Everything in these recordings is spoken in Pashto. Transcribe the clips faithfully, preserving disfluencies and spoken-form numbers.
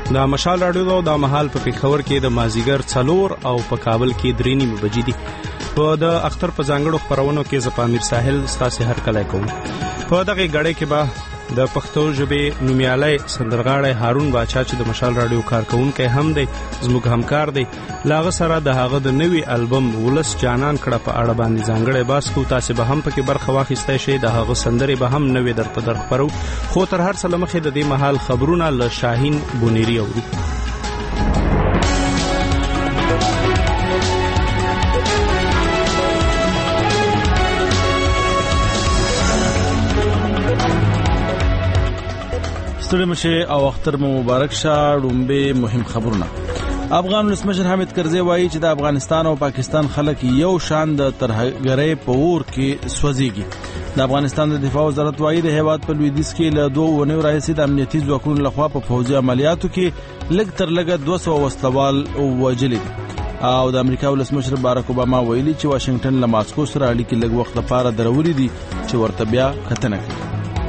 دا مشال راډیو دا مهال په پیښور کې د مازیګر څلور او په کابل کې درې نیمې بجې دي. په د اختر په ځانګړو خپرونو کې زه پامیر ساحل ستاسو هر کله کوم. په دغه غړې کې به د پښتو ژبې نومیالی سندرغاړی هارون باچا چې د مشال راډیو کارکونکی هم دی، زموږ همکار دی، لاغه سره د هغه د نوي البم ولس جانان کړه په اړه باندې ځانګړی بحث کوو. تاسو به هم پکې برخه واخیستی شئ، د هغه سندرې به هم نوې درته در خپرو. خو تر هر څه له مخې د دې مهال خبرونه له شاهین بونیري اورو. ستړي مشه او اختر مو مبارک شه. ډومبه مهم خبرونه. افغان ولسمشر حامد کرزی وایي چې د افغانستان او پاکستان خلک یو شان د ترهګرۍ په اور کې سوځيږي. د افغانستان د دفاع وزارت وایي د هیواد په لویدیځ کې له دوه ونیو راهیسې د امنیتي ځواکونو لخوا په پوځي عملیاتو کې لږ تر لږه دوه سوه وسلوال وژلي دي. او د امریکا ولسمشر باراک اوباما ویلي چې واشنگټن له ماسکو سره اړیکې لږ وخت لپاره درولې دي چې ورته بیا کتنه کوي.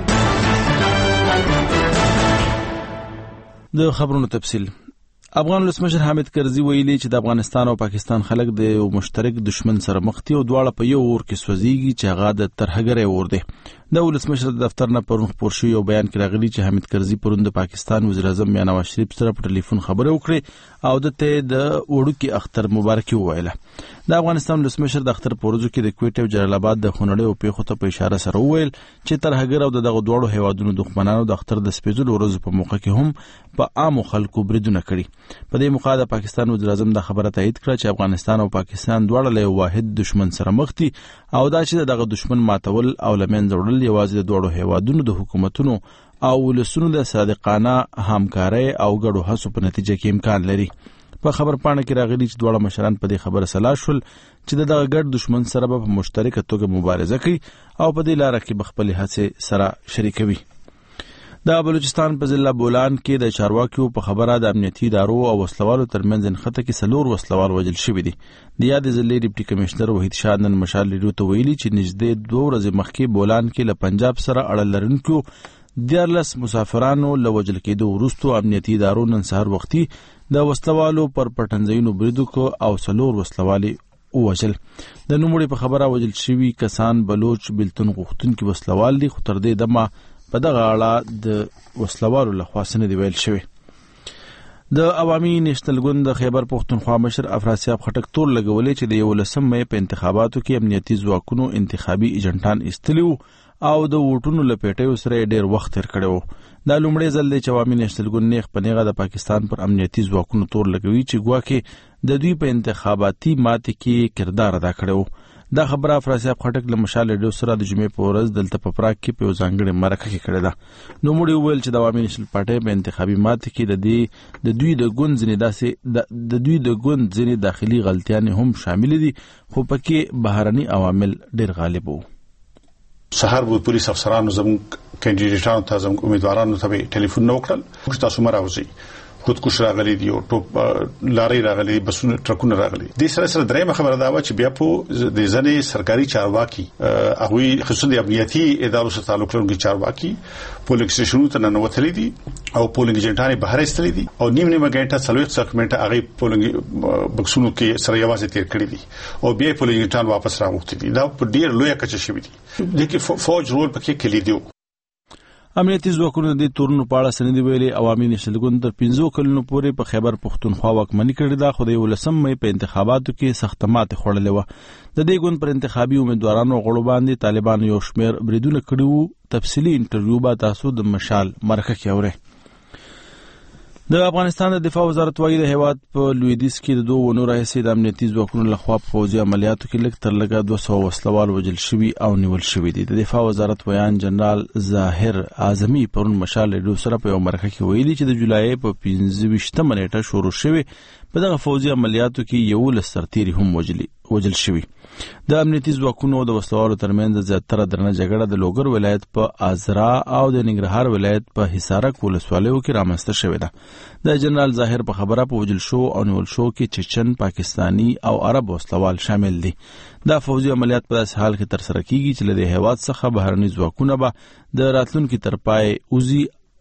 د خبرونو تفصیل. افغان ولسمشر حامد کرزی ویلي چې د افغانستان او پاکستان خلک د یو مشترک دشمن سره مخ دي او دواړه په یو اور کې سوځيږي چې هغه د ترهګرۍ اور دی. د ولسمشر د دفتر نه پرون خپور شوی یو بیان کې راغلي چې حامد کرزی پرون د پاکستان وزیر اعظم میاں نواز شریف سره په ټلیفون خبرې وکړې او دته د وړوکی اختر مبارکي وویله. د افغانستان ولسمشر د اختر پروژو کې د کوټ او جلال آباد د خونړۍ او پیښو ته په اشاره سره وویل چې ترهګر او دغه دوړو هیوادونو دښمنانو د اختر د سپېڅلو ورځو په موقع کې هم په عامو خلکو بریدونه کړي. په دې موقع د پاکستان وزیر اعظم د خبره تایید کړه چې افغانستان او پاکستان دواړه له واحد دشمن سره مخ دي او دا چې دغه دشمن ماتول او لمنځه وړل یوازې د دوړو هیوادونو د حکومتونو او ولسونو د صادقانه همکارۍ او ګډو هڅو په نتیجه کې امکان لري. په خبر پاڼه کې راغلي چې دواړه مشران په دې خبره سلا شول چې دغه ګډ دشمن سره په مشترکه توګه مبارزه کوي او په دې لار کې خپل هڅې سره شریکوي. د بلوچستان په ضلع بولان کې د چارواکیو په خبره د امنیتي ادارو او وسلوالو ترمنځ نښته کې څلور وسلوال وژل شوي دي. د یاد ضلع ډیپټي کمشنر وحید شاه نن مشال لیډیو ته ویلي چې نږدې دوه ورځې مخکې بولان کې له پنجاب سره اړه لرونکو دیارلس مسافرانو له وژل کېدو وروسته امنیتي ادارو نن سهار وختي د وسلوالو پر پټنځایونو برید وکړ او څلور وسلوالي ووژل. د نوموړي په خبره وژل شوي کسان بلوچ بیلتون غوښتونکي وسلوال دي، خو تر دې دمه په دغه اړه د وسلوالو لخوا څه نه دي ویل شوي. د عوامي نیشنل ګوند د خیبر پښتونخوا مشر افراسیاب خټک تور لګولې چې د یولسم مې په انتخاباتو کې امنیتي ځواکونو انتخابي ایجنټان ایستلي او د ووټونو له پیټیو سره ډېر وخت تیر کړی و. دا لومړی ځل دی چې عوامي نیشنل ګوند نیغ په نیغه د پاکستان پر امنیتي ځواکونو تور لګوي چې ګواکې د دوی په انتخاباتي ماتې کې کردار ادا کړی و. دا خبره افراسیاب خټک له مشال لیډیو سره د جمعې په ورځ دلته په پراګ کې په یو ځانګړي مرکه کې کړې ده. نوموړي وویل چې د عوامي نیشنل پارټۍ په انتخابي ماتې کې د دې د دوی د ګوند ځینې داسې د دوی د ګوند ځینې داخلي غلطیانې هم شامل دي، خو پکې بهرني عوامل ډېر غالب وو. سهار بود پولیس افسرانو زموږ کینډیډیټانو ته زموږ امیدوارانو ته ټلیفون نه وکړل چې تاسو مه راوځئ. خودکش راغلي دي او ټوپ لاري راغلي، بسونه ټرکونه راغلي. د سره سره درېمه خبره دا و چې بیا په د ځنې سرکاري چارواکي هغه خصوصا د امنیتي ادارو سره تعلق لرونکي چارواکي پولینګ سټیشنونو ته ننوتلي دي او پولینګ ایجنټان بهر ایستلي دي او نیم نیمه غنټه څلوېښت سکمنټه هغه پولینګ بکسونو کې سره یوازې تیر کړی دي او بیا پولینګ ایجنټان واپس راغوښتي دي. دا په ډیر لوی کچه شوی دي. د کې فوج رول پکې کلیدي و. امنیتي ځواکونو د تورونو په اړه سندې ویلي عوامي نیشنل ګوند تر پنځو کلونو پورې په خیبر پښتونخوا واکمني کړې ده، خو د یولسم مې په انتخاباتو کې سخت ماتې خوړلې وه. د دې ګوند پر انتخابي امیدوارانو غړو باندې طالبانو یو شمېر بریدونه کړي وو. تفصیلي انټرویو به تاسو د مشال مرکه کې اورئ. د افغانستان د دفاع وزارت وایي د هیواد په لویدیځ کې د دوه ونو راهیسې د امنیتي ځواکونو لخوا په پوځي عملیاتو کې لږ تر لږه دوه سوه وسلوال وژل شوي او نیول شوي دي. د دفاع وزارت ویان جنرال ظاهر اعظمي پرون مشال لیډیو سره په یو مرکه کې ویلي چې د جولای په پنځه ویشتمه نیټه شروع شوې په دغه پوځي عملیاتو کې یولس سرتیري هم وژل شوي. د امنیتي ځواکونو د وسلوالو ترمنځ زیاتره درنه جګړه د لوګر ولایت په ازرا او د ننګرهار ولایت په حصارک ولسوالیو کې رامنځته شوې ده. د جنرال ظاهر په خبره په وژل شو او نیول شو کې چچن، پاکستانی او عرب وسلوال شامل دي. دا فوجي عملیات په داسې حال کې ترسره کیږي چې له دې هیواد څخه بهرني ځواکونه به د راتلونکي تر پای اوزي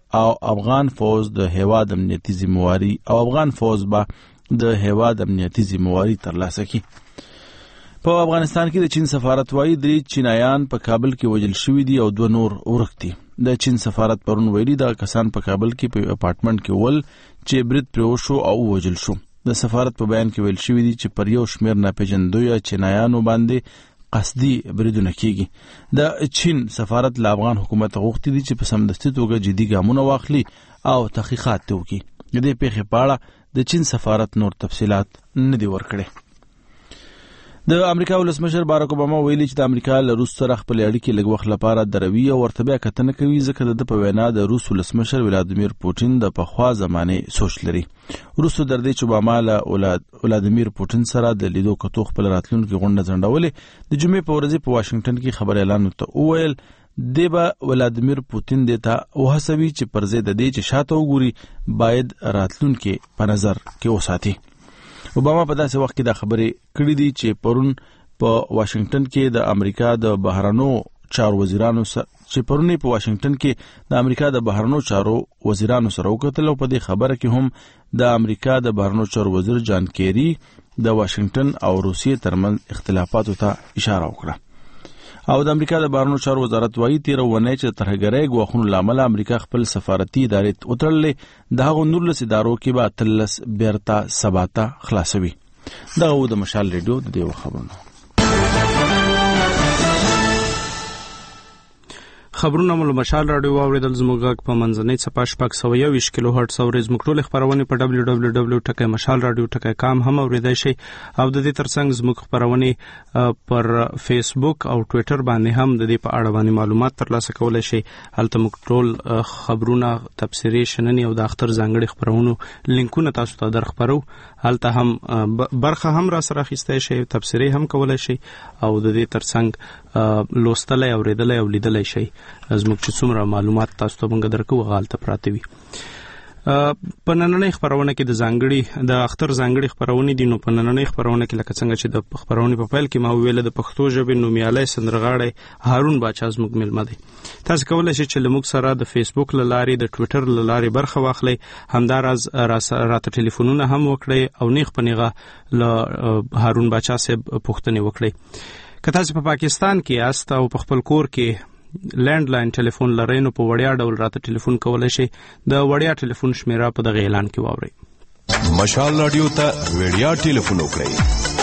او افغان فوز د هیواد امنیتي ذمہواری او افغان فوز به د هیواد امنیتي ذمہواری ترلاسه کړي. په افغانستان کې د چین سفارت وايي درې چینایان په کابل کې وژل شوي دي او دوه نور ورک دي. د چین سفارت پرون ویلي دا کسان په کابل کې په اپارټمنټ کې ول چې برید پرې وشو او وژل شو. د سفارت په بیان کې ویل شوي دي چې پر یو شمېر ناپېژندویه چینایانو باندې قصدي بریدونه کیږي. د چین سفارت له افغان حکومت غوښتي دي چې په سمدستي توګه جدي ګامونه واخلي او تحقیقات وکړي. د دې پیښې په اړه د چین سفارت نور تفصیلات نه دي ورکړي. د امریکا ولسمشر باراک اوباما ویلي چې د امریکا له روس سره خپل اړیکې لږ وخت لپاره دروي او ورته بیا کتنه کوي ځکه د په وینا د روس ولسمشر ولادیمیر پوتین د پخوا زمانه سوچ لري. روسو در دې چې اوباما له ولادیمیر پوتین سره د لیدو کتو خپل راتلونکي غونډه ځنډولې د جمعې په ورځ په واشنگټن کې خبر اعلان وکړ. وویل دیبا ولادیمیر پوتین دیتا وهڅوي چې پر ضد د دې چې شاته وګوري باید راتلونکي په نظر کې وساتي. اوباما په داسې وخت کې دا خبرې کړې دي چې پرون په واشنگټن کې د امریکا د بهرنیو چارو وزیرانو سره چې پرونی په واشنگټن کې د امریکا د بهرنیو چارو وزیرانو سره وکتل او په دې خبره کې هم د امریکا د بهرنیو چارو وزیر جان کیری د واشنگټن او روسیې ترمنځ اختلافاتو ته اشاره وکړه. او د امریکا د بهرنیو چارو وزارت وايي تیر ونه چې ترهګرۍ غوښنو لامل امریکا خپل سفارتي ادارې وتړلې د هغو نورلس ادارو کې به اتلس بیرته سباته خلاصوي. دا و د مشال ریډیو د دیو خبرونه. خبرونه مو مشال رادیو واوریدل زموږ غږ په منځنۍ صفحه شپږ سوه یوویشت کیلو هرټز اوري. زموږ ټولې خبرونه په دبلیو دبلیو دبلیو ډاٹ مشال رادیو ډاٹ کام هم اوریدای شئ او د دې ترڅنګ زموږ خبرونه پر فیسبوک او ټوئیټر باندې هم د دې په اړه باندې معلومات ترلاسه کولای شئ. هلته موږ ټول خبرونه تفسیري شننې او د اختر ځانګړي خبرونو لینکونه تاسو ته درخبرو. هلته هم برخه هم را سره اخیستای شئ، تفسیري هم کولای شئ او د دې ترڅنګ لوستلای او اوریدلای او لیدلای شئ. زموږ چې څومره معلومات تاسو ته موږ درکو غالته پراته وي. په نننۍ خبرونه کې د ځانګړي د اختر ځانګړي خبرونه دي. نو په نننۍ خبرونه کې لکه څنګه چې د خبرونه په پیل کې ما ویل د پښتو ژبې نومیالي سندرغاړی هارون باچا زموږ ملمه دی. تاسو کولای شئ چې موږ سره د فیسبوک له لارې د ټوئیټر له لارې برخه واخلئ. همداراز راته ټلیفونونه هم وکړئ او نیغ په نیغه له هارون باچا صاحب پوښتنې وکړئ. که تاسو په پاکستان کې یاست او په خپل کور کې لینډ لاین ټلیفون لرئ نو په وړیا ډول راته ټلیفون کولای شئ. د وړیا ټلیفون شمیره په دغه اعلان کې واورئ. مشال رادیو ته وړیا ټلیفون وکړئ.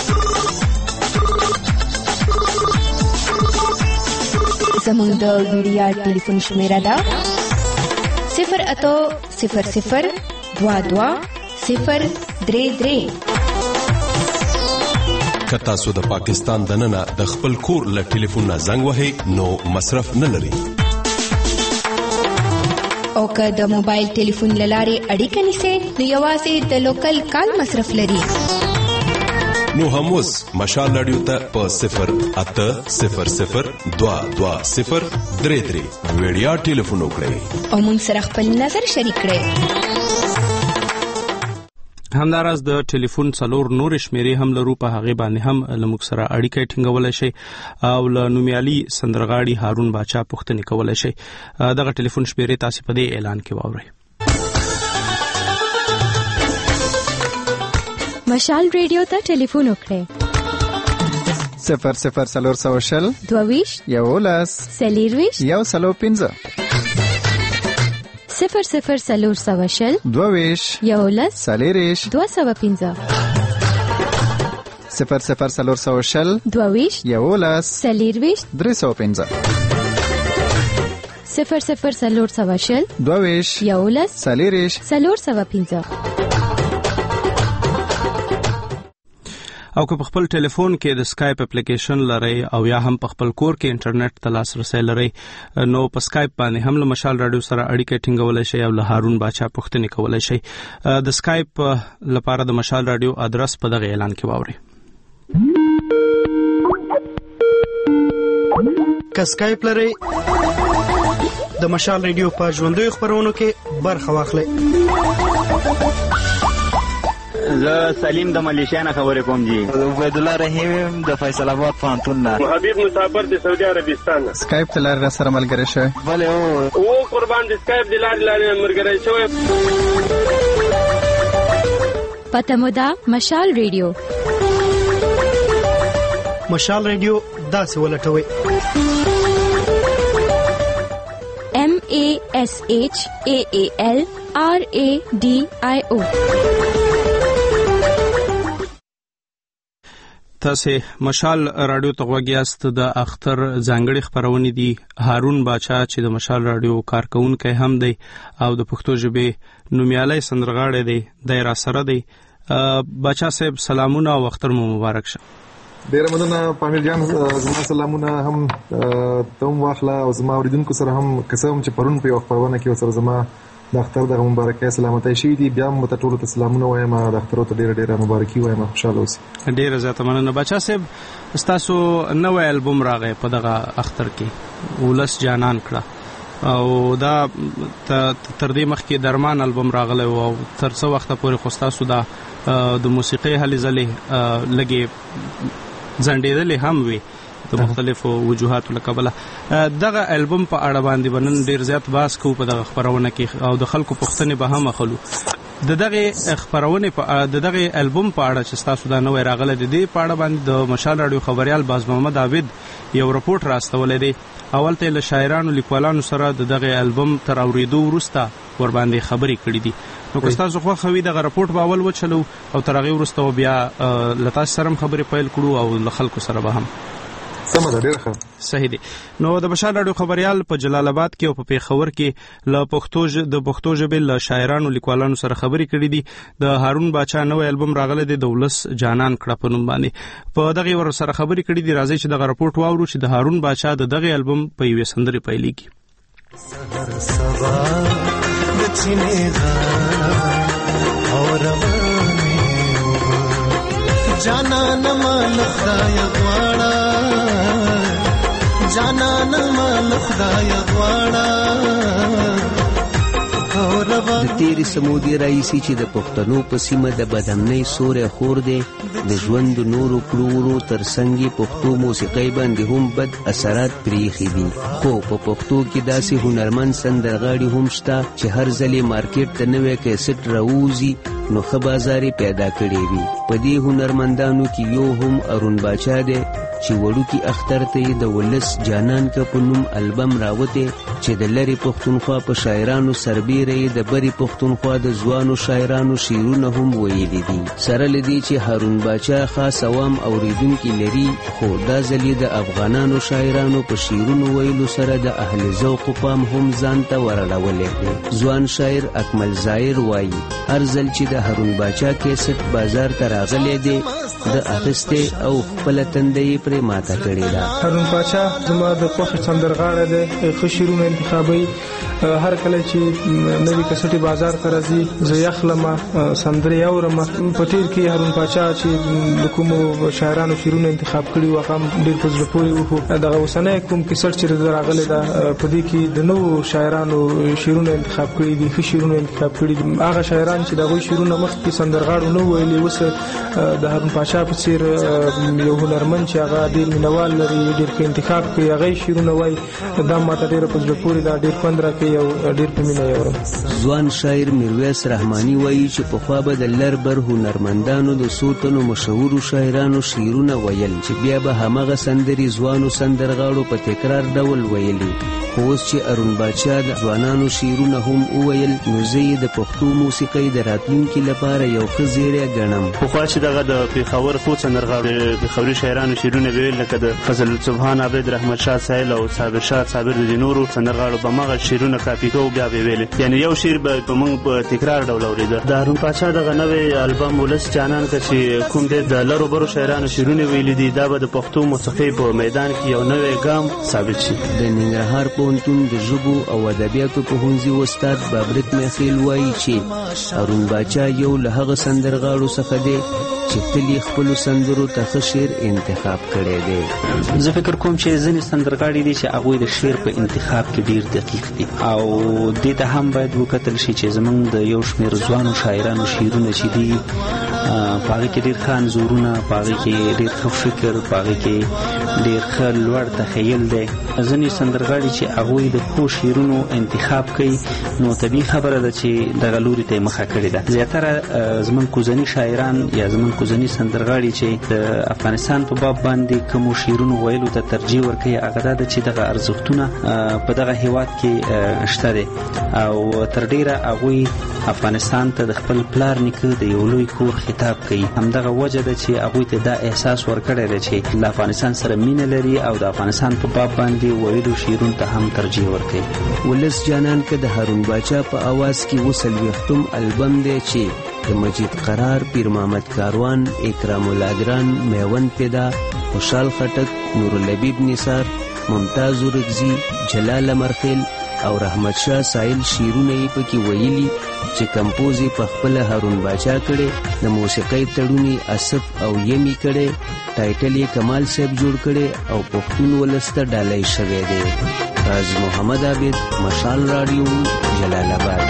زموږ د وړیا ټلیفون شمیره ده صفر اته صفر صفر دوه دوه صفر درې درې. که تاسو د پاکستان دننه د خپل کور له ټلیفون نه زنګ وهئ نو مصرف نه لري. او که د موبایل ټلیفون له لارې اړیکه نیسئ نو یوازې د لوکل کال مصرف لري. نو هم اوس مشال رادیو ته په صفر اته صفر صفر دوه دوه صفر درې درې وړیا ټلیفون وکړئ او موږ سره خپل نظر شریک کړئ. همداراز د ټلیفون څلور نور شمیرې هم لرو. په هغه باندې هم لموږ سره اړیکه ټینګولای شي او له نومیالي سندرغاړي هارون باچا پوښتنه کولای شي. دغه ټلیفون شمیرې تاسو په دې اعلان کې واورئ. مشال ریډیو ته ټلیفون وکړئ. صفر صفر سلور سو شل دوویش یولس سلیرویش یو سلو پنځه صفر صفر سلور سو شل دوویش یولس سلیریش دوه سوه پنځه صفر صفر سلور سو شل دوویش یولس سلیرویش درې سوه پنځه صفر صفر سلور سو شل دوویش یولس سلیریش سلور سوه پنځه. او که په خپل ټلیفون کې د سکایپ اپلیکیشن لرئ او یا هم په خپل کور کې انټرنیټ ته لاسرسی لرئ نو په سکایپ باندې هم له مشال رادیو سره اړیکه ټینګولای شئ او له هارون باچا پوښتنه کولای شئ. د سکایپ لپاره د مشال رادیو ادرس په دغه اعلان کې واورئ. که سکایپ لرئ د مشال رادیو په ژوندۍ خبرونو کې برخه واخلئ. زه سلیم د ملیشیا نه خبرې کوم جی. عبید الله رحیم د فیصل آباد پوهنتون نه. حبیب مسافر د سعودي عربستان نه. سکایپ ته لاره سره ملګری شوی. بله او قربان د سکایپ د لارې لارې ملګری شوی. پته مو ده مشال ریډیو. مشال ریډیو داسې ولټوي. M A S H A A L R A D I O. تاسو مشال رادیو ته غوږیاست. د اختر ځانګړي خبرونه دي. هارون باچا چې د مشال رادیو کارکونکي هم دی او د پښتو ژبې نومیالي سندرغاړی دی، د را سره دی. باچا صاحب سلامونه او اختر مو مبارک شه. ډیر مننه پامیر جان، زما سلامونه هم ته واخله او زما اوریدونکو سره هم قسم چې پرون په یو خبرونه کې سره زما د اختر د مبارکۍ سلامتی شي دي. بیا هم ته ټول ته سلامونه وایم، د اختر ته ډیر ډیر مبارکي وایم. خوشاله اوسئ. ډیر زیاته مننه باچا صاحب. تاسو نوې البوم راغی په دغه اختر کې، ولس جانان کړه، او دا تر دې مخکې درمان البوم راغلی او تر څو وخت پورې خو تاسو دا د موسیقۍ هلې ځلې لګې ځنډېدلې هم وي د مختلفو وجوهاتو له کبله. دغه البوم په اړه باندې به نن ډېر زیات بحث کوو په دغه خپرونه کې، او د خلکو پوښتنې به هم اخلو. د دغه خپرونې په د دغه البوم په اړه چې تاسو دا نوې راغلی د دې په اړه باندې د مشال رادیو خبريال باز محمد عابد یو رپورټ راستولی دی. اول ته له شاعرانو لیکوالانو سره د دغه البوم تر اوریدو وروسته ور باندې خبرې کړې دي. نو که تاسو خو خوي دغه رپورټ به اول وچلو او تر هغه وروسته بیا لتا سره خبرې پیل کړو او له خلکو سره به هم سمه ده. ډیر ښه، صحیح دي. نو د مشال رادیو خبريال په جلال آباد کې او په پیښور کې له پښتو د پښتو ژبې له شاعرانو لیکوالانو سره خبرې کړې دي. د هارون باچا نوې البوم راغلی دی، د ولس جانان کړه په نوم باندې. په دغه ور سره خبرې کړې دي. راځي چې دغه رپورټ واورو چې د هارون باچا د دغه البوم په یوې سندرې پیلېږي. سحر سبا د چینه اور جانان مال خدای غواړه، جانان مال خدای غواړه. د تیری سمودي رئیسی چې د پښتنو په سیمه د بدامنۍ سورې خور دی، د ژوند نورو کړورو تر څنګ پښتو موسیقۍ باندې هم بد اثرات پریخي دي. خو په پښتو کې داسې هنرمند سندرغاړي هم شته چې هر ځلې مارکیټ ته نوې کیسټ راوځي نو ښه بازارې پیدا کړې وي. په دې هنرمندانو کې یو هم ارون باچا دی چې وړوکی اختر ته د ولس جانان کا په نوم البم راوته چې د لری پښتونخوا په شاعرانو سربېره د بری پښتونخوا د ځوانو شاعرانو شعرونه هم ویلي دي. سره لدی چې هارون باچا خاص عوام اوریدونکو لري، خو دا ځلې د افغانانو شاعرانو په شعرونو ویلو سره د اهل ذوق پام هم ځان ته ورړولې. ځوان شاعر اکمل ظاهر وایي هر ځل چې د هارون باچا کیسټ بازار ته راغلی دی د اخسته او خپل تندې پرې ماته کړې ده. هارون باچا زما د خوښ سندرغاړی دی، ښه شعرونه انتخابوي. هر کله چې نوی کیسټي بازار ته راځي زه یخلم سندرې اورم. په تیر کې هارون باچا چې د کومو شاعرانو شعرونه انتخاب کړي و هغه ډېر په زړه پورې وو. دغه اوسنۍ کوم کیسټ چې راغلی ده په دې کې د نوو شاعرانو شعرونه انتخاب کړي دي، ښه شعرونه انتخاب کړي دي. هغه شاعران چې دغه شعرونه مخکې سندرغاړو نه ویلي، اوس د هارون باچا په څیر یو هنرمند چې هغه ډېر مینوال لري، ډېر ښه انتخاب کوي، هغه شعرونه وایي. دا ماته ډېره په زړه پورې ده، ډېر خوند راکوي او ډېر په مینه یې اورم. ځوان شاعر میرویس رحماني وایي چې پخوا به د لربر هنرمندانو د څو تنو مشهورو شاعرانو شعرونه ویل چې بیا به همغه سندرې ځوانو سندرغاړو په تکرار ډول ویلي. خو اوس چې ارون باچا د ځوانانو شعرونه هم وویل نو زه یې د پښتو موسیقۍ د راتلونکي لپاره یو ښه زیری ګڼم. پخوا چې دغه د پېښور څو سندرغاړو پېښوري شاعرانو شعرونه ویل لکه د فضل سبحان عبد رحمت شاه سایل او صابر شاه صابر د نورو سندرغاړو په مغه شعرونه کاپي کوو بیا به ویل، یعنی یو شعر به په موږ په تکرار ډول اورېده. د هارون باچا دغه نوې البم ولس جانان که چې کوم دی د لرو برو شاعرانو شعرونه ویلي دي، دا به د پښتو موسیقۍ په میدان کې یو نوې ګام ثابت شي. د ننګرهار پوهنتون د ژبو او ادبیاتو پوهنځي استاد بابرک میخیل وایي چې هارون باچا یو له هغه سندرغاړو څخه دی چې تل خپل سندرو ته ښه شعر انتخاب کړی دی. زه فکر کوم چې ځینې سندرغاړي دي چې هغوی د شعر په انتخاب کې ډیر دقیق دي او دې ته هم باید وکتل شي چې زمونږ د یو شمېر ځوانو شاعرانو شعرونه چې دي پاغه کې ډیر ښه انځورونه، پاغه کې ډیر ښه فکر، پاغه کې ډیر ښه لوړ تخیل دی. ځینې سندرغاړي چې هغوی د ښو شعرونو انتخاب کوي نو طبیعي خبره ده چې دغه لوري ته یې مخه کړې ده. زیاتره زموږ کوزني شاعران یا زموږ کوزني سندرغاړي چې د افغانستان په باب باندې کومو شعرونو ویلو ته ترجیح ورکوي هغه دا ده چې دغه ارزښتونه په دغه هیواد کې شته دي او تر ډیره هغوی افغانستان ته د خپل پلار نیکه د یو لوی کور خطاب کوي. همدغه وجه ده چې هغوی ته دا احساس ورکړی دی چې له افغانستان سره مینه لري او د افغانستان په باب باندې ویلو شعرونو ته هم ترجیح ورکوي. ولس جانان که د هارون باچا په आवाज کې وسلويختم البم دی چې د مجید قرار، پیر محمد کاروان، اکرام الادران، میوند پیدا، خوشحال خټک، نورالحبیب نثار، ممتاز اورکزي، جلال امرخیل او رحمت شاه سایل شیرونه یې پکې ویلي چې کمپوز یې په خپل هارون باچا کړي، د موسیقۍ تړونی اسف او یمی کړي، ټایټل یې کمال صاحب جوړ کړي او پښتون ولس ته ډالۍ شوی دی. راز محمد عابد، مشال رادیو، جلال آباد.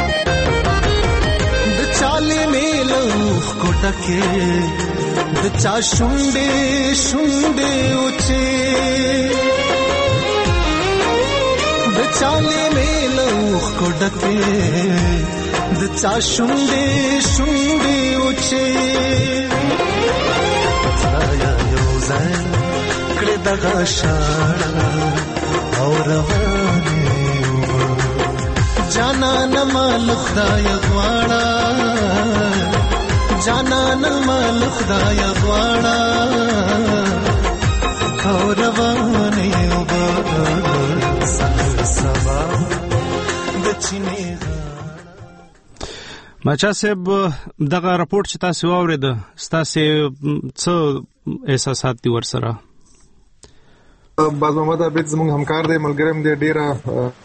د چالې میلوخ کوټکه د چا شونډې شونډې اوچې د چالې میلوخ کوټکه د چا شونډې شونډې اوچې خدایا یو ځای کړې دغه شاړه او روانې اوبه جانان مال خدای غواړه جانان مال خدای غواړه او روانې اوبه سحر سبا د چینې. ماچا صاحب دغه راپورټ چې تاسو واورید ستاسو څه احساسات دي ورسره؟ باز محمد عابد زموږ همکار دی، ملګری دی، ډیره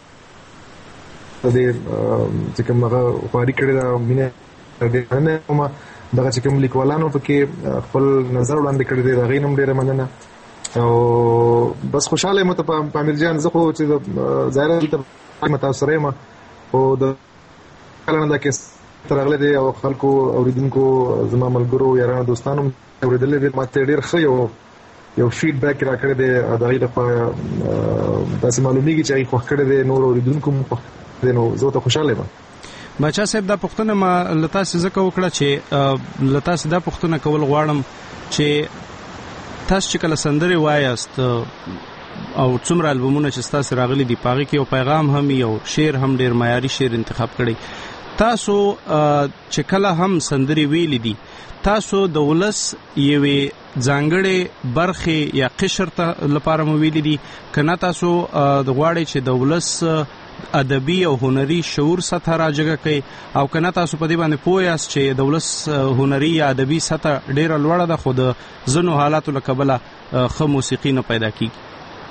د چې کوم هغه خواري کړې ده مینه ډېره نه کومه دغه چې کوم لیکوالانو پکې خپل نظر وړاندې کړی دی د هغې نه هم ډېره مننه او بس خوشحاله یم ته پامیر جان. زه خو چې ظاهره دلته متاثره یم خو د کله نه دا کیس ته راغلی دی او خلکو اورېدونکو زما ملګرو یارانو دوستانو اورېدلی دی، ما ته ډېر ښه یو یو فیډبیک را کړی دی د هغې لخوا داسې معلومیږي چې هغې خوښ کړی دی، نور اورېدونکو هم خوښ کړی دی، نو زه ورته خوشحاله یم. باچا صاحب دا پوښتنه ما له تاسې ځکه وکړه چې له تاسې دا پوښتنه کول غواړم چې تاسو چې کله سندرې وایاست او څومره البومونه چې ستاسې راغلي دي په هغې کې یو پیغام هم یو شعر هم ډېر معیاري شعر انتخاب کړی، تاسو چې کله هم سندرې ویلي دي تاسو د ولس یوې ځانګړې برخې یا قشر ته لپاره مو ویلي دي که نه تاسو د غواړئ چې د ولس ادبي او هنري شعور سطح راجګه کوي او که نه تاسو په دې باندې پوه یاست چې د ولس هنري یا ادبي سطح ډېره لوړه ده خو د ځینو حالاتو له کبله ښه موسیقي نه پیدا کېږي؟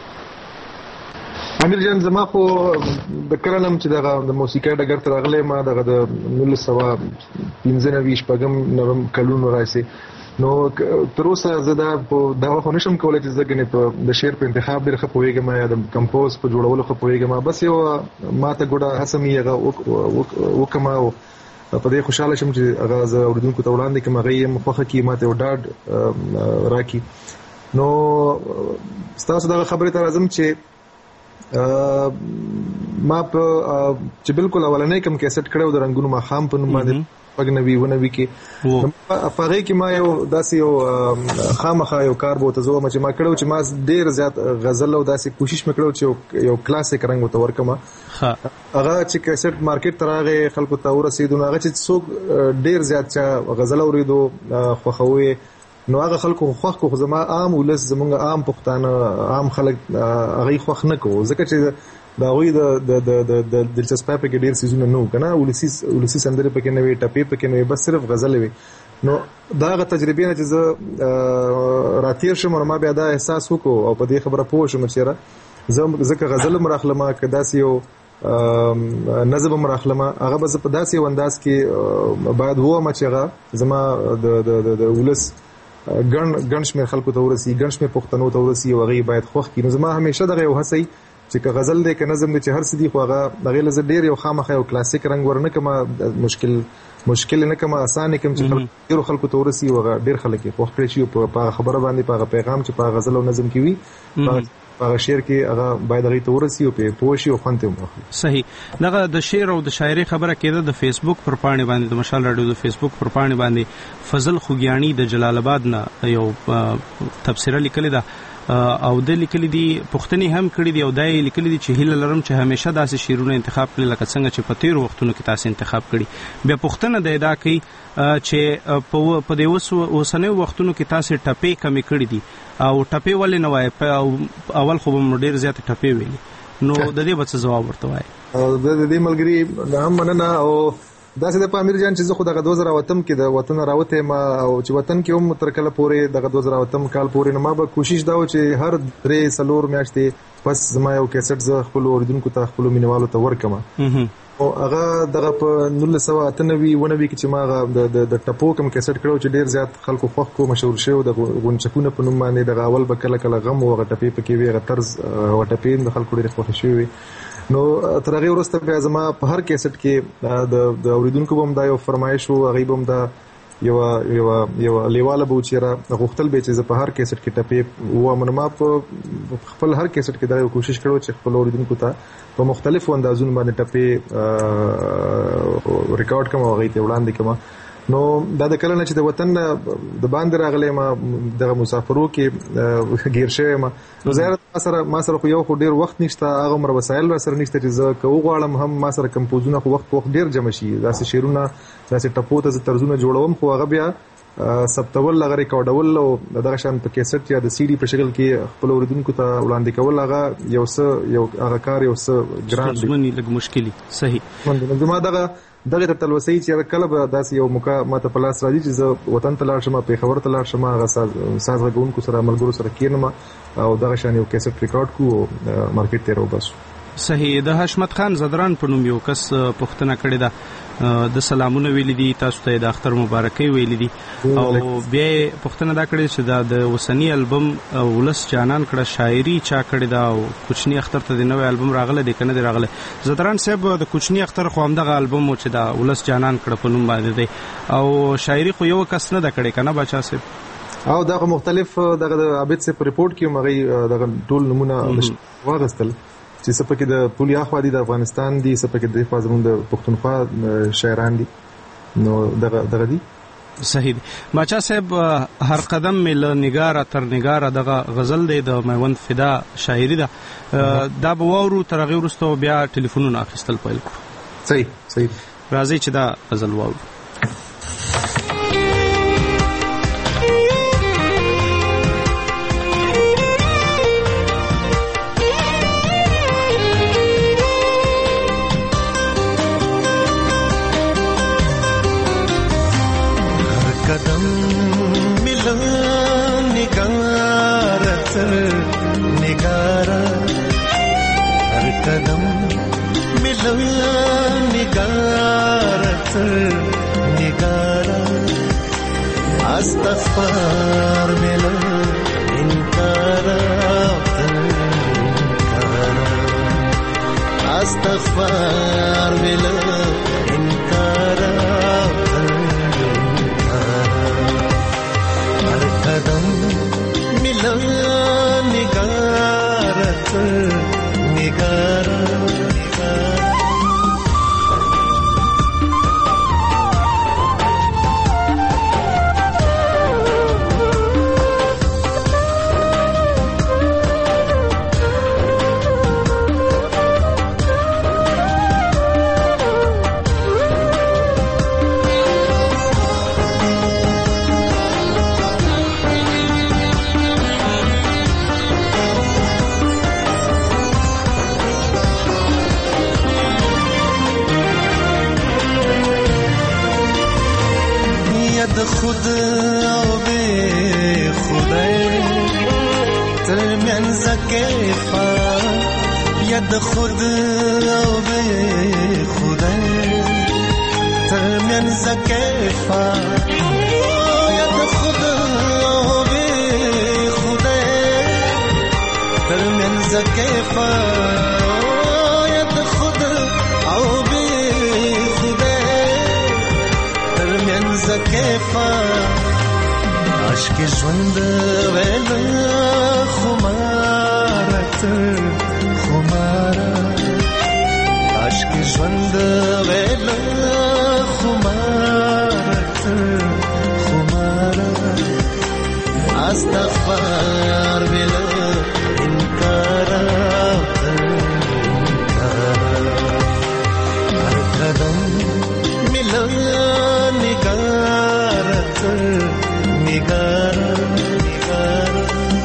امیر جان زما خو د کله نه چې دغه د موسیقۍ ډګر ته راغلی ما دغه د نولس سوه پنځه نوي شپږم نوم کلونو راهیسې نو تر اوسه زه دا دعوه خو نشم کولی چې زه ګنې په د شعر په انتخاب ډېر ښه پوهېږم یا د کمپوز په جوړولو ښه پوهېږم، بس یو ما ته ګوډه هڅه مې هغه وکړم او په دې خوشحاله شم چې هغه زه اورېدونکو ته وړاندې کړم، هغه یې خوښه کړي، ما ته یو ډاډ راکړي. نو ستاسو دغه خبرې ته راځم چې ما په چې بالکل اولنی کوم کیسټ کړی د رنګونو ماښام په نوم باندې شپږ نوي اووه نوي کې په هغې کې ما یو داسې یو خامخا یو کار به ورته زه وایم چې ما کړی و چې ما ډېر زیات غزل او داسې کوشش مې کړی و چې یو کلاسیک رنګ ورته ورکړم. هغه چې کیسټ مارکیټ ته راغی خلکو ته ورسېدو نو هغه چې څوک ډېر زیات چا غزل اورېدو خوښوي نو هغه خلکو خوښ کو، خو زما عام ولس زمونږ عام پښتانه عام خلک هغې خوښ نه کوو ځکه چې د هغوی د دلچسپۍ پکې ډېر څیزونه نه وو که نه، ولسي ولسي سندرې پکې نه وې، ټپې پکې نه وې، بس صرف غزلې وې. نو د هغه تجربې نه چې زه راتېر شم او ما بیا دا احساس وکړو او په دې خبره پوه شم چې یاره زه ځکه غزل هم راخلم که داسې یو نظم هم راخلم هغه به زه په داسې یو انداز کې باید ووایم چې هغه زما د ولس ګڼ ګڼ شمېر خلکو ته ورسي، ګڼ شمېر پښتنو ته ورسي او هغې باید خوښ کړي. نو زما همیشه دغه یو هڅه چې غزل دی که نظم دی چې هر څه دی خو هغه هغې له زه ډېر یو خامخا یو کلاسیک رنګ ورنه کړم مشکل مشکل نه کوم اسانه کوم چې ډیرو خلکو ته ورسي او ډیر خلک یې خوښ کړي چې په خبره باندې په پیغام چې په غزل او نظم کې وي په شعر کې هغه باید هغه ته ورسي او په پوښي او خنته مخه صحیح دغه د شعر او د شاعري خبره کېده د فیسبوک پر پاڼې باندې د مشال رادیو د فیسبوک پر پاڼې باندې فضل خوګیانی د جلال آباد نه یو تفسیر لیکلی ده او د لیکلي دي پښتني هم کړي دي او دای لیکلي دي چې هیله لرم چې همیشه داسې شعرونه انتخاب کړي لکه څنګه چې په تیر وختونو کې تاسو انتخاب کړي بیا پښتنه د ادا کوي چې په دې اوسنۍ وختونو کې تاسو ټپې کمی کړي دي او ټپې ولې نه وای اول خو به ډیر زیات ټپې ویلي نو د دې به څه جواب ورته وای د دې ملګری هم مننه او دا چې د پامیر جان چې زه خو دغه دوه زره اووه کې د وطن راوته ما او چې وطن کې هم تر کله پورې دغه دوه زره اووه کال پورې نو ما به کوشش دا و چې هر درې سلور میاشتې پس زما یو کیسټ زه خپل اوریدونکو ته خپل مینوالو ته ورکم او هغه دغه په نولس سوه اته نوي اووه نوي کې چې ما د د ټپو کوم کیسټ کړو چې ډیر زیات خلکو خوښ کو مشهور شو د غونچکونه په نوم باندې دغه اول به کله کله غم او غټپې پکې وي غ طرز غټپې د خلکو ډیر خوښ شوی نو تر هغه وروسته بیا زما په هر کیسټ کې د د اوریدونکو بم دا یو فرمایش وو هغه بم دا یو یو یو لیواله بو چیرې غوښتل به چې په هر کیسټ کې ټپې و منما په خپل هر کیسټ کې دا یو کوشش کړو چې خپل اوریدونکو ته په مختلفو اندازونو باندې ټپې ریکارډ کوم او هغه ته وړاندې کوم نو دا د کله نه چې د وطن د باندې راغلې ما د مسافرو کې غیر شوی ما نو زیات سره ما سره خو یو خو ډیر وخت نشته هغه مر وسایل را سره نشته چې زه کو غواړم هم ما سره کمپوزونه خو وخت وخت ډیر جمع شي داسې شعرونه داسې ټپو ته طرزونه جوړوم خو هغه بیا سبتول لغه ریکارډول او دغه شان په کیسټ یا د سی ډي په شکل کې خپل اوریدونکو ته وړاندې کول هغه یو څه یو هغه کار یو څه ګران دی ځمنی لګ مشکلی صحیح ما دغه دغه ته تلوسي چې کله به داسې یو موقع ماته په لاس راځي چې زه وطن ته لاړ شم په خبر ته لاړ شم هغه ساز ساز غونکو سره ملګرو سره کېنم او دغه شان یو کیسټ ریکارډ کو مارکیټ ته راوباسو صحیح د حشمت خان زدران په نوم یو کس پښتنه کړی دا د سلامونه ویل دي تاسو ته د اختر مبارکي ویل دي او بیا پښتنه دا کړی چې دا د وسنی البم ولس جانان کړه شاعري چا کړی دا او کوچنی اختر ته د نوې البم راغله د کنه راغله زدران صاحب د کوچنی اختر خو هم دغه البم چې دا ولس جانان کړه په نوم باندې دی او شاعري خو یو کس نه دا کړی کنه بچا صاحب او دغه مختلف دغه عابد صاحب ریپورت کې مغي دغه ټول نمونه واغستل چې سپکه د پولیا خو د افغانستان دي سپکه د فازمون د پښتونخوا شاعران دي نو دغه دغه دي صحیح بچا صاحب هر قدم مل نگاره تر نگاره دغه غزل دی د میوند فدا شاعری ده دا به وورو تر غیر ورستو بیا ټلیفونونه اخیستل پیل کړو صحیح صحیح راځي چې دا غزل وورو استغفار ملا انکار استغفار ملا انکار ہر قدم ملا نگارت نگارت خود او بی خدای ترمنز کیفا ید خود او بی خدای ترمنز کیفا ید خود او بی خدای ترمنز کیفا ید خود او بی خوده تر منځ کیفا عشق ژوند ویل خمارت خمارا عشق ژوند ویل خمارت خمارا استغفار بلا انکار انکار هر قدم ملا نگارت نگار نگار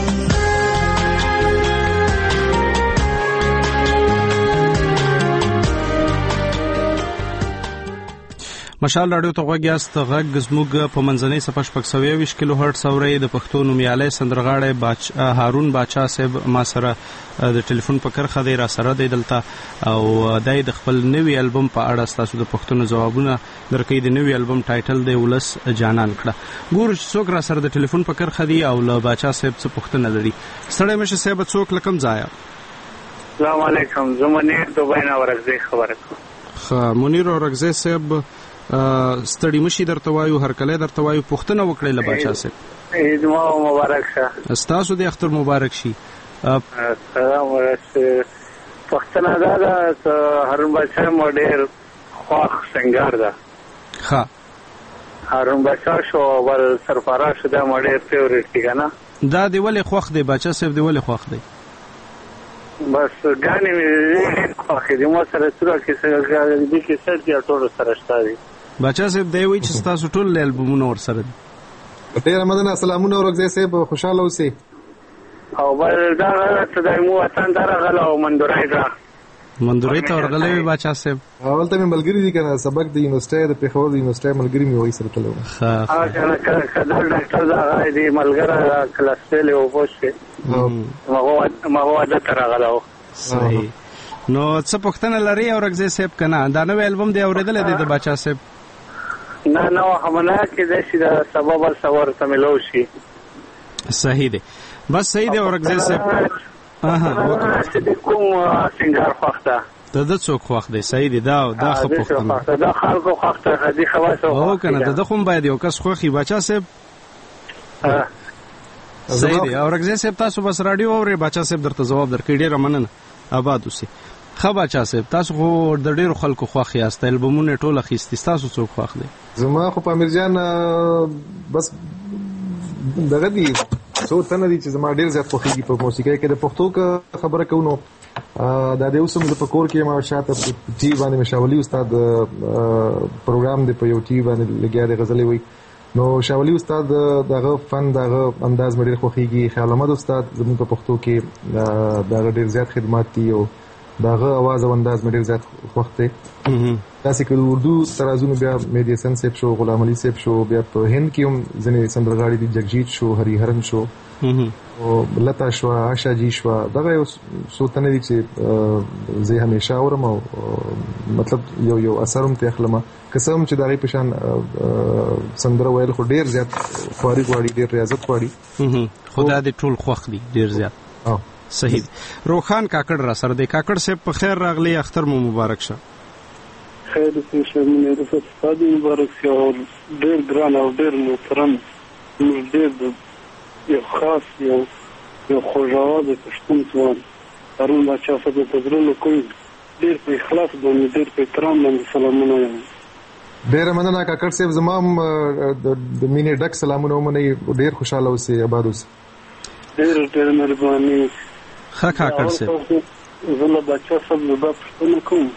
مشال رادیو ته غوږ یاست. غږ زموږ په منځنۍ صفحه شپږ سوه یوویشت کیلو هرټز اورئ. د پښتو نومیالی سندرغاړی هارون باچا صاحب ما سره د ټلیفون په کرښه دی، را سره دی دلته، او دی د خپل نوي البم په اړه ستاسو د پوښتنو ځوابونه درکوي. د نوي البم ټایټل دی ولس جانان کړه. ګورو چې څوک را سره د ټلیفون په کرښه دی او له باچا صاحب څه پوښتنه لري. ستړی مشه صاحب، څوک له کوم ځایه؟ السلام علیکم، زه منیر دوبۍ نه ورغځې خبره کوم. ښه منیر اورغځې صاحب، ستړي مشي درته وایو، هرکلی درته وایو. پوښتنه وکړئ له باچا صاحب. عید مو مبارک شه. ستاسو د اختر مبارک شي. سلام ورسې. پوښتنه دا ده چې هارون باچا مو ډېر خوښ سنګار ده. ښه هارون باچا شو ول سرفراز شو، دا مو ډېر فیورټ دی که نه؟ دا دی ولې خوښ دی باچا صاحب، دی ولې خوښ دی؟ بس ګانې مې ډېر خوښې دي. ما سره څومره دې کیسټ دي ټولو سره شته دي. باچا صاحب دی وایي چې ستاسو ټول البمونه ورسره دي. ډېره مننه. سلامونه ورغځې صاحب، خوشحاله اوسئ. او بل دا څه دی مو وطن ته راغله او مندورۍ ده. مندورۍ ته ورغلی وي باچا صاحب؟ اول ته مې ملګري دي که نه، سبق د یونیورسټۍ د پېښور د یونیورسټۍ ملګري مې وایي سره تللی وم. هغه که نه که دا ډاکټر د هغه دی ملګری کلاس فیل یې اوبه شوې، هغه واده ته راغلی و. صحیح. نو څه پوښتنه لرئ اورغځې صاحب که نه؟ دا نوی البم دی اورېدلی دی د باچا صاحب؟ نه نه همنا کېدای شي د سبا بل سبا ورته میلاو شي. صحیح دی، بس صحیح دی اورغځې صاحب. کوم سنګار خوښ ده؟ د ده څوک خوښ دی؟ صحیح دی، دا دا ښه پوښتنه ده. دا خلکو خوښ ده، دې خواصو او که نه د ده خو هم باید یو کس خوښ وي باچا صاحب. صحیح دی اورغځې صاحب، تاسو بس راډیو اورئ، باچا صاحب درته ځواب درکوي. ډېره مننه، آباد اوسئ. ښه باچا صاحب، تاسو خو د ډېرو خلکو خوښ یاست، البمونه یې ټول اخیستي، ستاسو څوک خوښ دی؟ زما خو په امیر جان بس دغه دي څو تنه دي چې زما ډېر زیات خوښېږي په موسیقۍ کې. د پښتو که خبره کوو نو دا دی اوس هم زه په کور کې یم، شاته په ټي وي باندې مې شاولي استاد پروګرام دی په یو ټي وي باندې لګیا دی، غزلې وایي. نو شاولي استاد دغه فن دغه انداز مې ډېر خوښېږي. خیال احمد استاد زموږ په پښتو کې دغه ډېر زیات خدمات دي او دغه اواز او انداز مې ډېر زیات خوښ دی. داسې که د اردو ترازونو بیا مهدي حسن صاحب شو، غلام علي صاحب شو، بیا په هند کې هم ځینې سندرغاړي دي، جگجیت شو، هریهرن شو، او لتا شو، آشا جی شو. دغه یو څو تنه دي چې زه همیشه اورم او مطلب یو یو اثر هم ترې اخلم. که څه هم چې د هغې په شان سندره ویل خو ډېر زیات خواري غواړي، ډېر ریاضت غواړي، خو دا دې ټول خوښ دي ډېر زیات. صحیح. روخان کاکړ را سره دی. کاکړ صاحب په خیر راغلی، اختر مو مبارک شه. خیر دې شه، منیر صاحب ستاسو مبارک شه. او ډېر ګران او ډېر محترم، ډېر یو خاص یو یو خوږاوازه پښتون ځوان هارون باچا صاحب ته زړه کوم ډېر په اخلاص باندې ډېر په احترام باندې سلامونه وایم. ډېره مننه کاکړ صاحب، زما هم د مینې ډک سلامونه ومنئ. ډېر خوشحاله اوسئ، آباد اوسئ. ډېر ډېر مهرباني. ښه کاکړ صاحب، زه له باچا صاحب نه دا پوښتنه کوم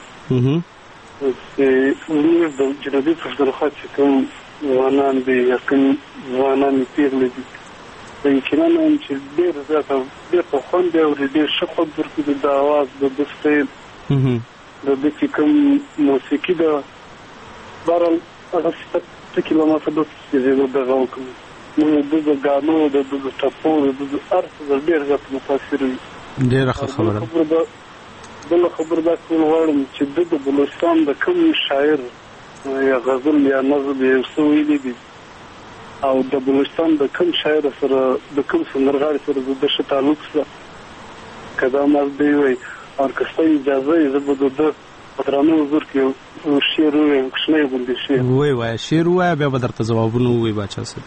چې زموږ د جنوبي پښتونخوا چې کوم ځوانان دي یا کوم ځوانان یې پېغلې دي، د یقیناً هم چې ډېر زیاته ډېر په خوند دی او ډېر ښه خوند ورکوي د اواز د ده سټایل د ده چې کوم موسیقي ده. بهرحال هغه صفت ټکي له ما څخه داسې چې زه دغه وکړم، نو د ده ګانو د ده د ټپو د ده هر څه ډېر زیات متاثر وي. ډېره ښه خبره. بله خبره دا کول غواړم چې ده د بلوچستان د کوم شاعر یا غزل یا نظم یا یو څه ویلي دي او د بلوچستان د کوم شاعر سره د کوم سندرغاړي سره د ده ښه تعلق شته، کدا ماز دی وي او که اجازه یې زه به د درانه حضور کې شعر ووایم کوچنی غوندې شعر وایي وایه شعر ووایه بیا به درته ځوابونه ووایي باچا صاحب.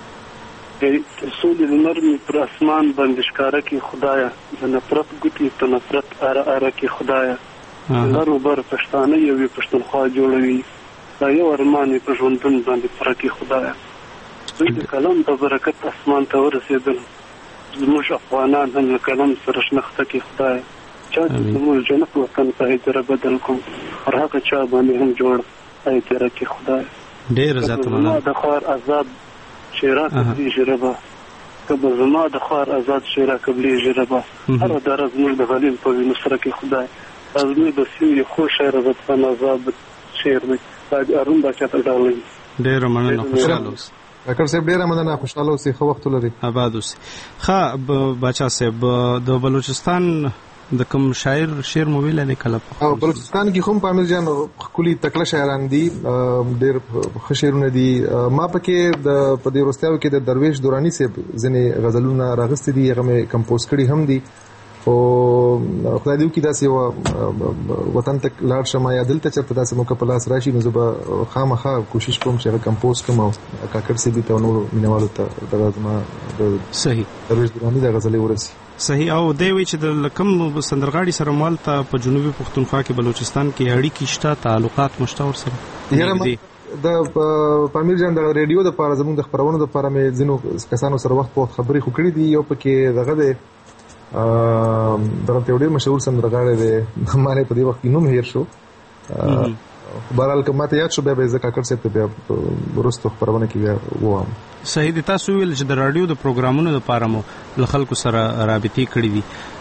تر څو د لمر مې پر اسمان باندې ښکاره کې خدایه د نفرت ګوتې په نفرت اره اره کې خدایه لر و بر پښتانه یوې پښتونخوا جوړوي دا یو ارمان یې په ژوندون باندې پوره کې خدایه. دوی د قلم په برکت اسمان ته ورسېدل زموږ افغانان هم له قلم سره شنخته کې خدایه چا چې زموږ جنت وطن په هجره بدل کوم پر هغه چا باندې هم جوړ هجره کې خدایه. ډېره زیاته مننه. د خوار آزاد شیرا قبلیږي ربه که زما د خوار آزاد شیرا قبلیږي ربه هره دره زموږ د غلیل په وینو سره کې خدای زموږ د سیوري خو شعر زدفن آزاد شعر دی باید ارون باچا ته ډالوي. ډېره مننه خوشحاله اوسئ ډاکټر صاحب. ډېره مننه خوشحاله اوسئ ښه وخت ولرئ آباد اوسئ. ښه باچا صاحب د بلوچستان د کوم شاعر شعر مو ویلی دی کله او بلوچستان کې هم پامیر جان ښکلي تکړه شاعران دي ډېر ښه شعرونه دي. ما پکې د په دې وروستیاو کې د درویش دراني صاحب ځینې غزلونه راغستې دي هغه مې کمپوز کړي هم دي او خدای دې وکړي داسې وطن ته لاړ شم یا دلته چېرته داسې موقع په لاس راشي نو زه به خامخا کوشش کوم چې هغه کمپوز کړم او کاکړ صاحب ته او نورو مینوالو ته دغه زما د صحیح درویش دراني د غزلې ورسي. صحیح. او دی وی چې د کوم سندرغاړي سره مالته په جنوبي پښتونخوا کې بلوچستان کې اړیکې شته تعلقات مشته ورسره د پامیر جان د ریډیو د لپاره زموږ د خبرونو د لپاره مې ځینو کسانو سره وخت په خبرې خو کړې دي. یو پکې دغه دی دغه یو ډېر مشهور سندرغاړی دی ما نه په دې وخت کې نوم هیر شو بهرحال که ماته یاد شو بیا به زه کاکړ صاحب ته بیا وروستو خپرونه کې بیا ووایم. صحیح دي. تاسو ویل چې د راډیو د پروګرامونو لپاره مو له خلکو سره رابطې کړې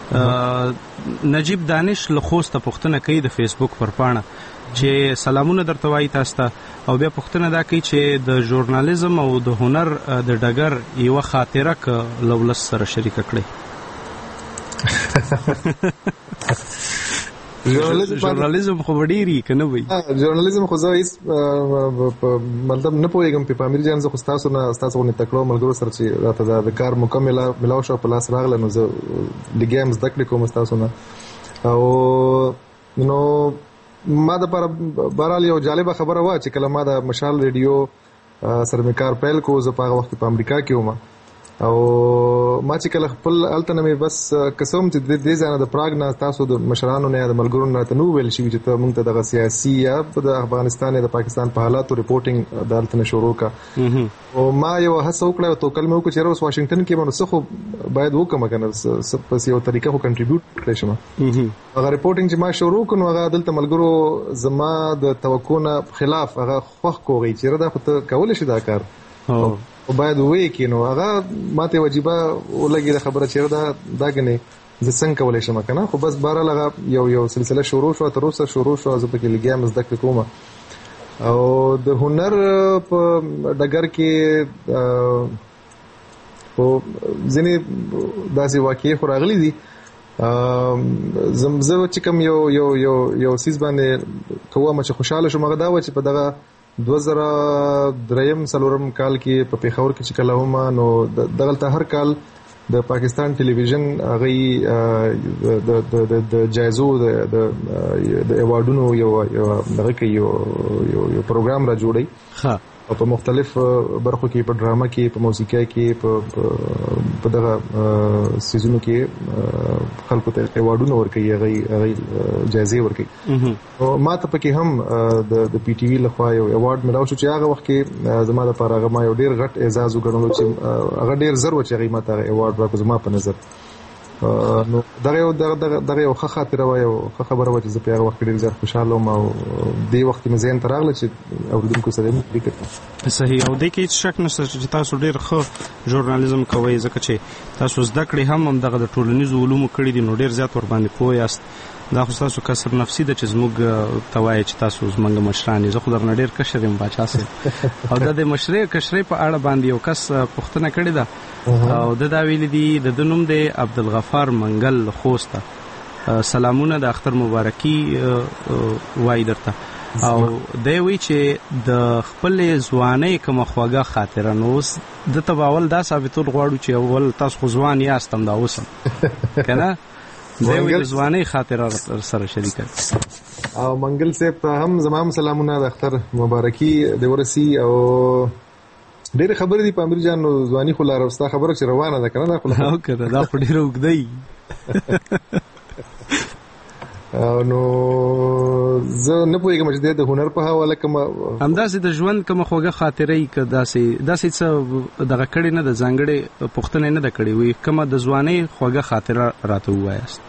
دي. نجیب دانش له خوسته پوښتنه کوي د فیسبوک پر پاڼه چې سلامونه درته وایي تاسو ته او بیا پوښتنه دا کوي چې د ژورنالیزم او د هنر د ډګر یوه خاطره که له ولس سره شریکه کړئ. ژورنالیزم خو ډېری که نه وي ژورنالیزم خو زه هېڅ مطلب نه پوهېږم په پامیر جان زه خو ستاسو نه ستاسو غوندې تکړو ملګرو سره چې راته د کار موقع ملاو شوه په لاس راغله نو زه لږیا هم زده کړې کوم ستاسو نه او نو ما دپاره بهرحال یو جالبه خبره وه چې کله ما د مشال ریډیو سره مې کار پیل کو زه په هغه وخت په امریکا کې وم او ما چې کله خپل هلته نه مې بس قسم چې د دې ځای نه د پراګ نه تاسو د مشرانو نه یا د ملګرو نه راته نه وویل شوي چې ته موږ ته دغه سیاسي یا د افغانستان یا د پاکستان په حالاتو ریپورټینګ د هلته نه شروع کړه او ما یو هڅه وکړه او توکل مې وکړه چې اوس واشنګټن کې به نو څه خو باید وکړم که نه څه په یو طریقه خو کنټریبیوټ کړی شم. هغه ریپورټینګ چې ما شروع کړ نو هغه دلته ملګرو زما د توقع نه خلاف هغه خوښ کوغی چې دا خو ته کولی شي دا کار او باید وایي کې نو هغه ماته وجیبه ولګي د خبره چې دا دا کنه زه څنګه کولی شم که نه خو بس بهرحال هغه یو یو سلسله شروع شوه تر اوسه شروع شوه زه پکې لګیا یم زده کړې کوم او د هنر په ډګر کې خو ځینې داسې واقعې خو راغلي دي زه چې کوم یو یو یو یو څیز باندې کوم چې خوشحاله شوم هغه دا و چې په دغه دوه زره دریم څلورم کال کې په پېښور کې چې کله وم نو دغلته هر کال د پاکستان ټلویزیون هغه د د جایزو د د ایوارډونو یو دغه کې یو یو پروګرام را جوړی او په مختلف برخو کې په ډرامه کې په موسیقۍ کې په په دغه سیزونو کې خلکو ته ایوارډونه ورکوي هغه هغه جایزې ورکوي او ما ته پکې هم د د پی ټي وي لخوا یو ایوارډ ملاو شو چې هغه وخت کې زما لپاره هغه ما یو ډېر غټ اعزاز وګڼلو چې هغه ډېر زر و چې هغې ما ته هغه ایوارډ راکړو زما په نظر نو دغه یو دغه یو ښه خاطره وه یو ښه خبره وه چې زه په هغه وخت کې ډېر زیات خوشحاله وم او دې وخت کې مې ذهن ته راغله چې اورېدونکو سره یې اړیکه کړم. صحیح. او دې کې هېڅ شک نشته چې تاسو ډېر ښه ژورنالیزم کوئ ځکه چې تاسو زده کړې هم همدغه د ټولنیزو علومو کړي دي نو ډېر زیات ورباندې پوه یاست. دا خو ستاسو کسر نفسي ده چې زموږ ته وایي چې تاسو زموږ مشران یې زه خو درنه ډېر کشر یم باچا صاحب او دا د مشرۍ کشرۍ په اړه باندې یو کس پوښتنه کړې ده او ده دا ویلي دي د ده نوم دی عبدالغفار منګل خوسته سلامونه د اختر مبارکي وایي درته او دی وایي چې د خپلې ځوانۍ کومه خوږه خاطره نو اوس ده ته به اول دا ثابتول غواړو چې اول تاسو خو ځوان یاست همدا اوس هم که نه زه وی ځواني خاطر سره شریک او منګل صاحب ته هم زمام سلامونه د اختر مبارکي د ورسي او ډېر خبرې دي په امیر جان نو ځواني خو لاره وستا خبره چې روانه ده کنه دا خو او کنه دا په ډېر وګدای نو زه نه پوهیږم چې د هنر په حواله کوم همداسې د ژوند کوم خوږه خاطرې ک داسې داسې څه دغه کړي نه د ځانګړي پښتنه نه د کړي وي کوم د ځواني خوږه خاطره راته وایست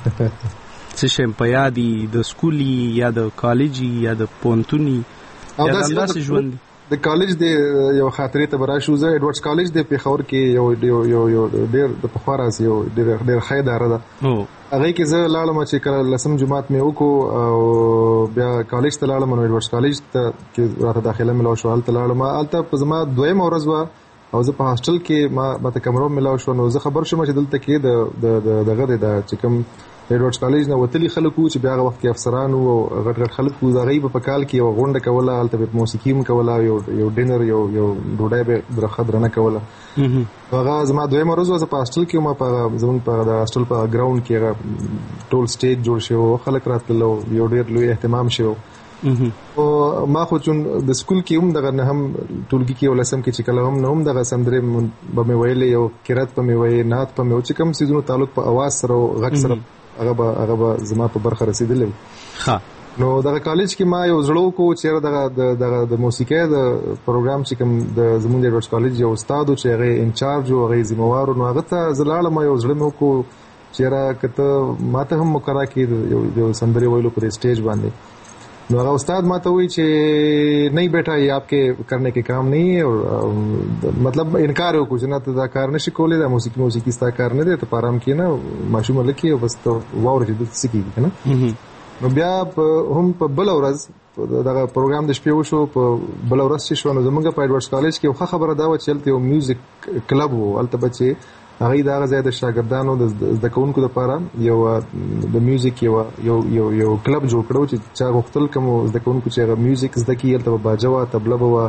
څه شم په یادي د سکولي یا د کالجي یا د پونتوني او داسې ژوند د کالج د یو خاطرې ته براشو زه ایډورډز کالج د پیښور کې یو یو یو ډېر د پخوراس یو ډېر ډېر ښه اداره ده هغه کې زه لاړم چې کله لسم جماعت مې وکړو او بیا کالج ته لاړم نو ایډورډز کالج ته کې راته داخله ملو شو هلته لاړم هلته په زما دویم ورځ و او زه په هاستل کې ما ماته کمرو ملو شو نو زه خبر شوم چې دلته کې د د دغه د چې کوم ایډورډز کالج نه وتلی خلکو چې بیا هغه وخت کې افسرانو او غټ غټ خلکو دا غي په کال کې یو غونډه کوله هلته په موسیقي هم کوله یو یو ډینر یو یو ډوډۍ به درخه درنه کوله هغه زما دویم ورځ و په هاستل کې ما په زمون په د هاستل په ګراوند کې هغه ټول سټیج جوړ شو خلک راتلل یو ډیر لوی اهتمام شو او ما خو چون د سکول کې هم دغه نه هم ټولګي کې ولسم کې چې کله هم نه هم دغه سندرې به مې ویلې یو قرات په مې ویلې نعت په مې چې کوم سيزونو تعلق په اواز سره او غږ سره هغه به هغه به زما په برخه رسیدلې ښه نو دغه کالج کې ما یو زړو کو چې دغه دغه د موسیقي د پروګرام چې کوم د زمونږ د ایډورډز کالج یو استاد چې هغه انچارج او هغه ذمہوار نو هغه ته زلاله ما یو زړه مې کو چې را کته ماته هم مقرره کې یو یو سندري ویلو پر سټیج باندې نو هغه استاد ماته وی چې نہیں بیٹا یہ آپ کے کرنے کے کام نہیں ہے اور مطلب انکار وکړو چې نه ته دا کار نشي کولای دا موسیقي موسیقي ستا کار نه دی ته پارام کې نه ماشوم لکه بس ته واور چې د سکی کنه نو بیا هم په بل ورځ دا پروګرام د شپې وشو په بل ورځ چې شو نو زمونږ په ایډورډز کالج کې یو خبره دا و چې چلته یو میوزیک کلب وو البته بچي هغه دا غزه د شاګردانو د زده کوونکو لپاره یو د میوزیک یو یو یو یو کلب جوړ کړو چې چا غوښتل کوم زده کوونکو چې هغه میوزیک زده کیل ته باجوا تبله بوا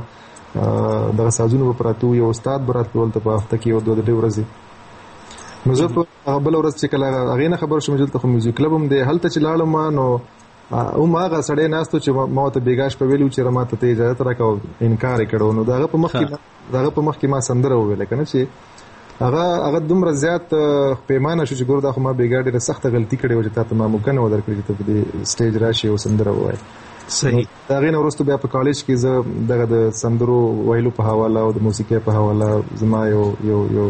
د سازونو په پراتو یو استاد براتول ته په هفته کې یو دوه ډېر ورځې نو زه په بل ورځ چې کله هغه نه خبر شوم چې ته میوزیک کلب هم دی هلته چې لاړم نو او ما هغه سړی ناستو چې ما ته بیګاش په ویلو چې ما ته اجازه راکاو انکار کړو نو داغه په مخ کې داغه په مخ کې ما سندره وویل کنه چې هغه هغه دومره زیات پیمانه شو چې ګور دا خو ما بیګاډي ر سخت غلطي کړې و چې تاسو ما ممکن و درکړی چې په دې سټیج راشي او سندره وایي صحیح دا غینه ورستو بیا په کالج کې زه دغه د سندرو ویلو په حواله او د موسیقي په حواله زما یو یو یو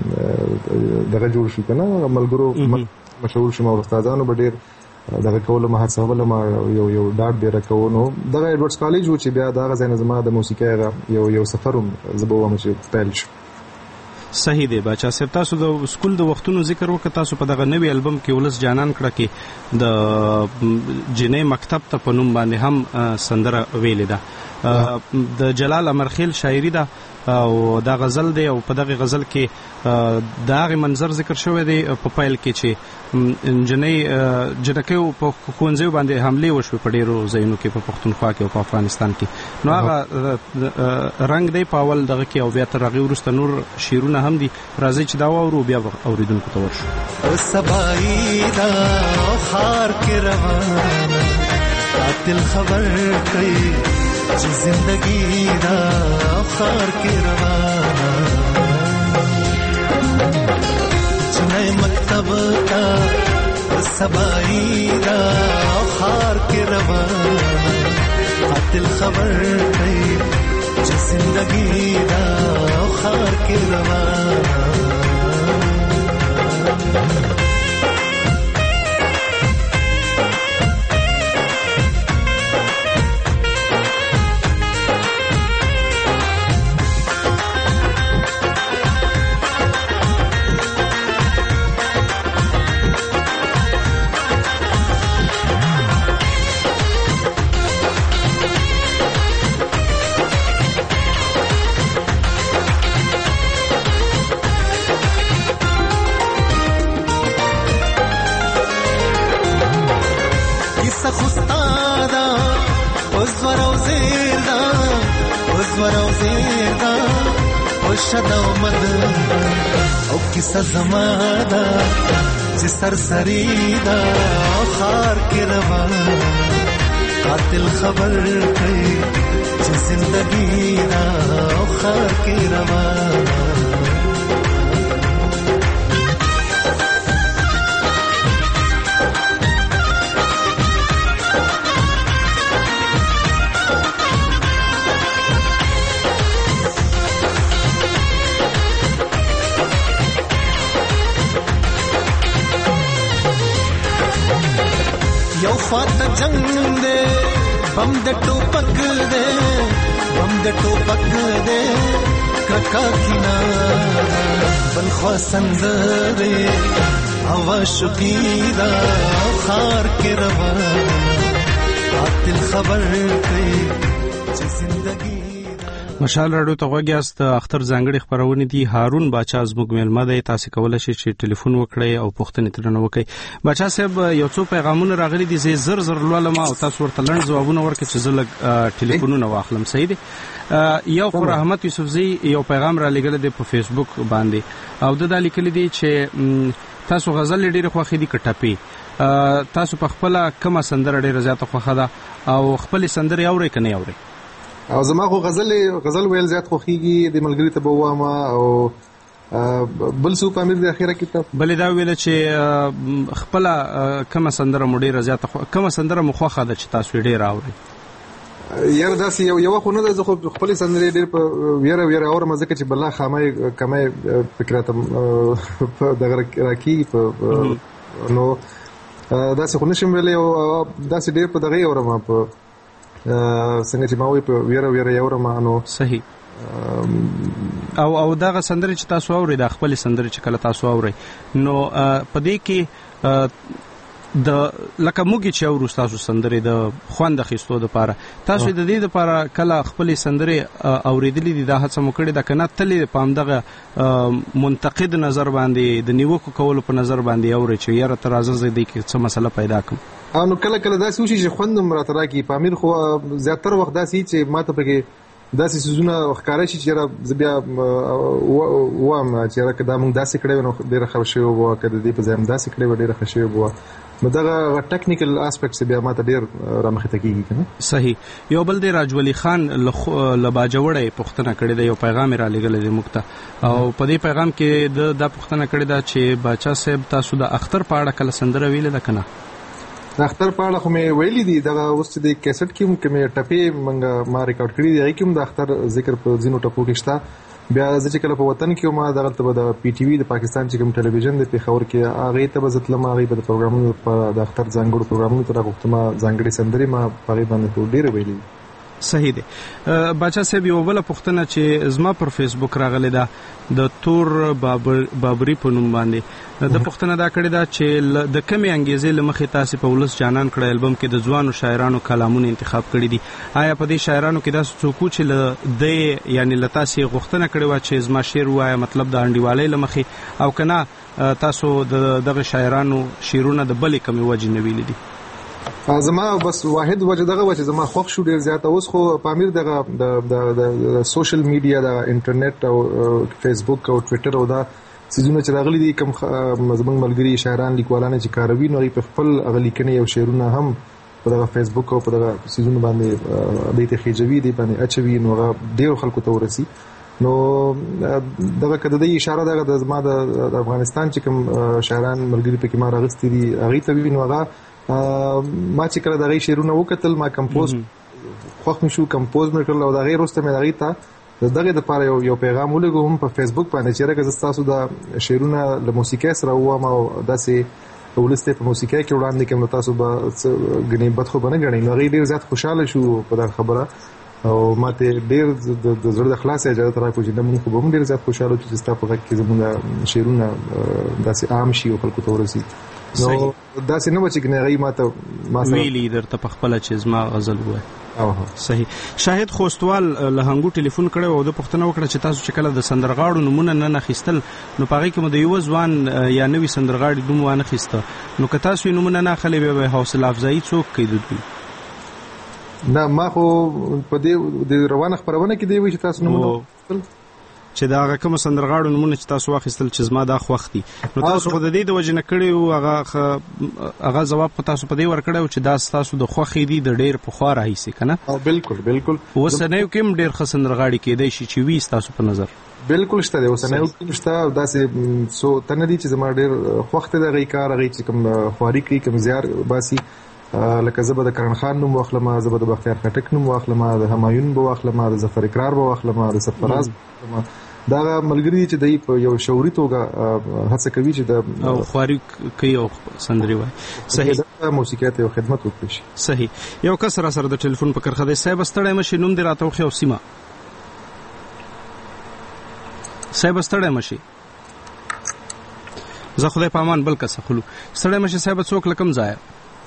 دغه جوړ شو کنه ملګرو مشهور شوم او استادانو به ډېر دغه کوله ما هڅول ما یو یو ډاټ به راکو نو دغه ایډورډز کالج و چې بیا دغه ځای زما د موسیقي یو یو سفر زبو هم چې پیل شو صحیح دی بچا صاحب تاسو د سکول د وختونو ذکر وکړ تاسو په دغه نوې البم کې ولس جانان کړه کې د جنې مکتب ته په نوم باندې هم سندره ویلې ده د جلال امرخیل شاعری ده او دا غزل دی او په دغه غزل کې دا غي منظر ذکر شوی دی په پایل کې چې جنې جنکه په خونځو باندې حمله وشو په ډیرو ځایونو کې په پښتونخوا کې او په افغانستان کې نو هغه رنگ دی په اول دغه کې او بیا تر هغه ورسته نور شیرونه هم دي راځي چې دا وورو بیا اوریدونکو ته ورشو سبای دا خار کې روانه قاتل خبر کوي چې زندگی دا خار کې روانه جنې مکتب کا سبای دا خار کې روانه قاتل خبر کوي چې زندگی دا خار کې روانه شد آمد او کیسه زماده چې سرسری دا خار کې روان قاتل خبر کوي چې زندگی دا خار کې روان یو فات جنگ دے بم د ټوپک دے بم د ټوپک دے ککا کینا بل خو سنزره هوا شقیدا خار کې روان قاتل خبر کوي چې زندگی مشال راډیو ته غوږیاست. اختر ځانګړي خبرونه دي. هارون باچا زموږ مېلمه دی. تاسو کولای شئ چې ټلیفون وکړئ او پوښتنې ترنه وکړئ. باچا صاحب یو څو پیغامونه راغلي دي، زه زر زر لولم او تاسو ورته لنډ ځوابونه ورکړئ چې زه لږ ټلیفونونه واخلم. صحیح دی. یو خو رحمت یوسفزی یو پیغام را لګل دی په فیسبوک باندې او د دا لیکل دي چې تاسو غزل ډېر خوښې دي کټاپي، تاسو په خپل کومه سندره ډېر زیاته خوښه ده او خپل سندره اورئ کنه اورئ؟ او زما خو غزل غزل ویل زیات خوخیږي، د ملګری ته بوامه او بل سو پامیر د اخیره کتاب بل دا ویل چې خپل کومه سندره مو ډیره زیاته کومه سندره مو خوخه ده چې تاسو ډیر اورئ؟ یار داسې یو یو خو نه ده، زه خو خپل سندره ډیر په ویره ویره اورم ځکه چې بل خامه کمه فکرات دغه راکی په نو داسې خو نشم ویلې او داسې ډیر په دغه اورم په څنګه چې ما وی په ویره ویره اورم نو صحیح. او او دغه سندره چې تاسو اورئ د خپل سندره چې کله تاسو اورئ نو په دې کې د لکه موږ چې اورو تاسو سندره د خوند خېستو د پاره تاسو د دې د پاره کله خپل سندره اوریدلې دي دا هڅه مو کړې ده کنه تلې پام دغه منتقد نظر باندې د نیوکو کولو په نظر باندې اوري چې یاره تر ازه دې کې څه مسله پیدا کوم؟ نو کله کله داسې وشي چې خوند مراتره کې پامیر خو زیاتره وخت داسې چې ماته پکې داسې سيزونه ښکارا شي چې بیا وام چې راکدا موږ داسې کړو نو ډیره خوشي وو کده دې په ځم داسې کړو ډیره خوشي وو نو دغه ټیکنیکل اسپیکټس بیا ماته ډیر رامخته کیږي کنه. صحیح. یو بل دی راجولی خان لباجوړې پښتنه کړې ده، یو پیغام را لګل دی مکته او په دې پیغام کې د د پښتنه کړې ده چې باچا صاحب تاسو د اختر پاړه کله سندره ویل ده کنه؟ د اختر پاړه خو مې ویلي دي، دغه اوس د کیسټ کې مې ټپې منګه ما ریکارډ کړی دی، کوم د اختر ذکر په زینو ټپو کې شته. بیا چې کله په وطن کې ما دغه ته د پی ټی وی د پاکستان چې کوم ټلویزیون د پیښور کې هغه ته بزتلم، هغه په پروګرامونو په د اختر ځانګړو پروګرامونو تر غوښتنه ځانګړي سندري ما په باندې ډیر ویلي. صحیح دی. باچا صاحب یو بل پوښتنه چې زما پر فیسبوک راغله ده د تور بابر بابری په نوم باندې د پښتنه دا کړی دا چې د کمی انګیزې لمخې تاسو په ولس جانان کړه البم کې د ځوانو شاعرانو کلامونه انتخاب کړی دي. آیا په دې شاعرانو کې داسې څوک چې د یعنی لتاسې غوښتنه کړې و چې زما شعر وایا مطلب د انډیوالۍ لمخې او کنه تاسو دغه شاعرانو شعرونه د بلې کمی وجې نه ویلي دي؟ زما بس واحد وجه دغه وجه زما خوښ شو ډیر زیات. اوس خو پامیر دغه د د سوشل میډیا د انټرنیټ او فیسبوک او ټوئیټر او دا سيزونه چې راغلي دي کوم زمونږ ملګری شاعران لیکوالان چې کاروي نو په خپل اغلیکنه او شعرونه هم په دغه فیسبوک او په دغه سيزونه باندې د ته خېجوي دي باندې اچوي نو ډیر خلکو ته ورسي. نو دغه کده د اشاره دغه د زما د افغانستان چې کوم شاعران ملګری په کې ما راغستې دي هغه ته وینو هغه ما چې کله دغه شعرونه وکتل ما کمپوز خوښ مشو کمپوز مې کړل او دغه وروسته مې دغه ته دغه د پاره یو یو پیغام ولګوم په فیسبوک باندې چې راګه تاسو د شعرونه له موسیقۍ سره ووم او داسې ولسته په موسیقۍ کې وړاندې کوم تاسو به غنی بد خو بنه غنی نو غي ډیر زیات خوشاله شو په دا خبره او ماته ډیر د زړه د خلاص اجازه راکو چې موږ خو به ډیر زیات خوشاله چې تاسو په کې زموږ شعرونه داسې عام شي او خلکو ته ورسي. نو داسې نه بچی کنه غي ماته ما ویلی درته په خپل چې زما غزل وای. اوه صحیح. شاهد خوستوال له هنګو ټلیفون کړو او د پښتنه وکړه چې تاسو چې کله د سندرغاړو نمونه نه نخښتل نو پاره کې مو د یو ځوان یا نوې سندرغاړي دوم وانه خسته نو که تاسو نمونه نه خلې به حوصله افزایی څوک کوي؟ نه ما خو په دې د روانه خبرونه کې دی وی چې تاسو نمونه چې دا هغه کوم سندرغاړو نمونه چې تاسو واخیستل چې زما دا خوښ دي نو تاسو خو د دې د وجې نه کړی او هغه هغه ځواب خو تاسو په دې ورکړی او چې دا ستاسو د خوښې دي د ډېر پخوا راهیسې که نه؟ بالکل بالکل. اوسنیو کې هم ډېر ښه سندرغاړي کېدی شي چې وي ستاسو په نظر؟ بالکل شته دی، اوسنیو کې شته. داسې څو تنه دي چې زما ډېر خوښ دی د هغوی کار، هغوی چې کوم خواري کوي، کوم زیار باسي. لکه زه به د کرن خان نوم واخلم، زه به د بختیار خټک نوم واخلم، د همایون به واخلم، د ظفر اقرار به واخلم، د سرفراز به واخلم. دا ملګري چې دوی په یو شعوري توګه هڅه کوي چې د او خواري کوي او سندري وایي. صحیح. د موسیقیت یو خدمت وکړي شي. صحیح. یو کس را سره د ټلیفون په کرخه دی. صاحب ستړی مشي، نوم دې راته وښیه او سیمه. صاحب ستړی مشي، زه خدای په امان بل کس اخلو. ستړی مشي صاحب، څوک له کوم ځایه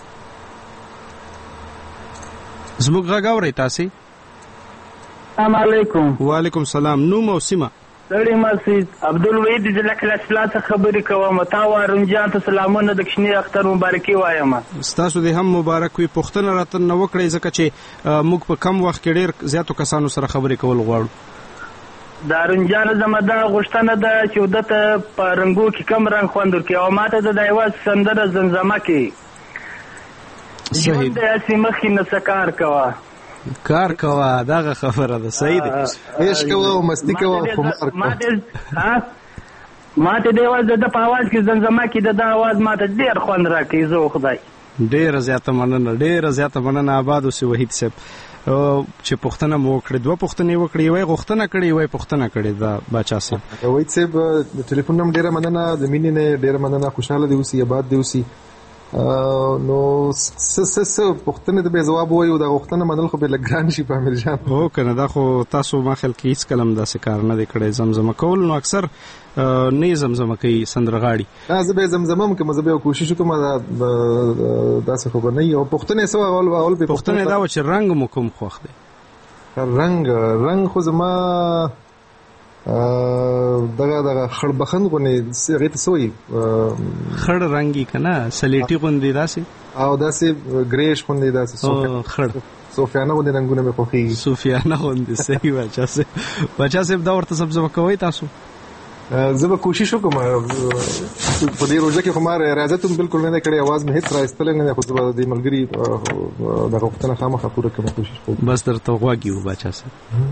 زموږ غږ اورئ تاسې؟ السلام علیکم. وعلیکم السلام. نوم او سیمه؟ ستړی مشي، عبدالوحید د لاکلاسلا څخه خبرې کوم. تا وارون جان ته سلامونه، د کشنی اختر مبارکي وایم. ستاسو دې هم مبارک وي. پوښتنه راته نه وکړئ ځکه چې موږ په کم وخت کې ډېر زیاتو کسانو سره خبرې کول غواړو. د ارون جان زما دا غوښتنه ده چې ودته په رنګو کې کم رنګ خوند ورکړي او ماته د دا یوه سندره زمزمه کې ژوند د هسې مخکې نه څه کار کوه کار کوه. دغه خبره ده. صحیح ده. عیش کوه او مستی کوه او خمار کوه. ما ته د یوه د ده په اواز کې زمزمه کې د ده اواز ما ته ډېر خوند راکوي. زه خدای ډېره زیاته مننه، ډېره زیاته مننه. آباد اوسې وحید صاحب چې پوښتنه مو وکړې. دوه پوښتنې وکړې، یوه یې غوښتنه کړې، یوه یې پوښتنه کړې. دا باچا صاحب وحید صاحب د ټلیفون نه هم ډېره مننه، د مینې نه ډېره مننه. خوشحاله دې اوسي، آباد دې اوسي. نو څه څه څه پوښتنې ته به ځواب ووایو، دا غوښتنه منل خو به لږ ګران شي په امیر جان. هو که نه، دا خو تاسو ما خیال کې هېڅ کله هم داسې کار نه دی کړی زمزمه کول. نو اکثر نه یې زمزمه کوي سندرغاړي. زه به یې زمزمه هم کوم، زه به یو کوشش وکړم داسې خو به نه وي. او پوښتنه یې څه وه؟ اول به پوښتنه دا وه چې رنګ مو کوم خوښ دی؟ رنګ رنګ خو زما دغه دغه خړبخند غوندې هغې ته څه وایي؟ خړ رنګي که نه، سلیټي غوندې داسې او داسې ګریش غوندې داسې خړ صوفیانه غوندې رنګونه مې خوښېږي. صوفیانه غوندې. صحیح. باچا صاحب باچا صاحب دا ورته زمزمه کوئ تاسو؟ زه به کوشش وکړم. په دې روژه کې خو ما ریاضت هم بالکل نه دی کړی، اواز مې هېڅ رایستلی نه دی، خو زه به د ملګري دغه غوښتنه خامخا پوره کړم، کوشش کوم. بس درته غوږ یو باچا صاحب.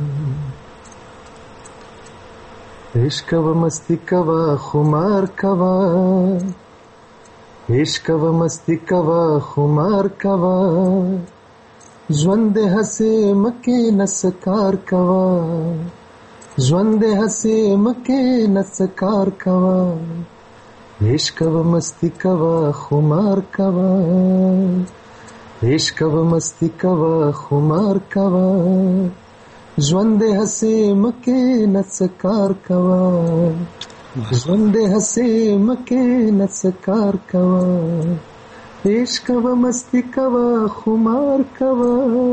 عشق و مستی کوا خمار کوا، عشق و مستی کوا خمار کوا، ژوند هسې مکې نسکار کوا، ژوند هسې مکې نسکار کوا، عشق و مستی کوا خمار کوا، عشق و مستی کوا خمار کوا، ژوند هسې مکې نڅکار کوا، ژوند هسې مکې نڅکار کوا، عشق و مستی کوا خمار کوا.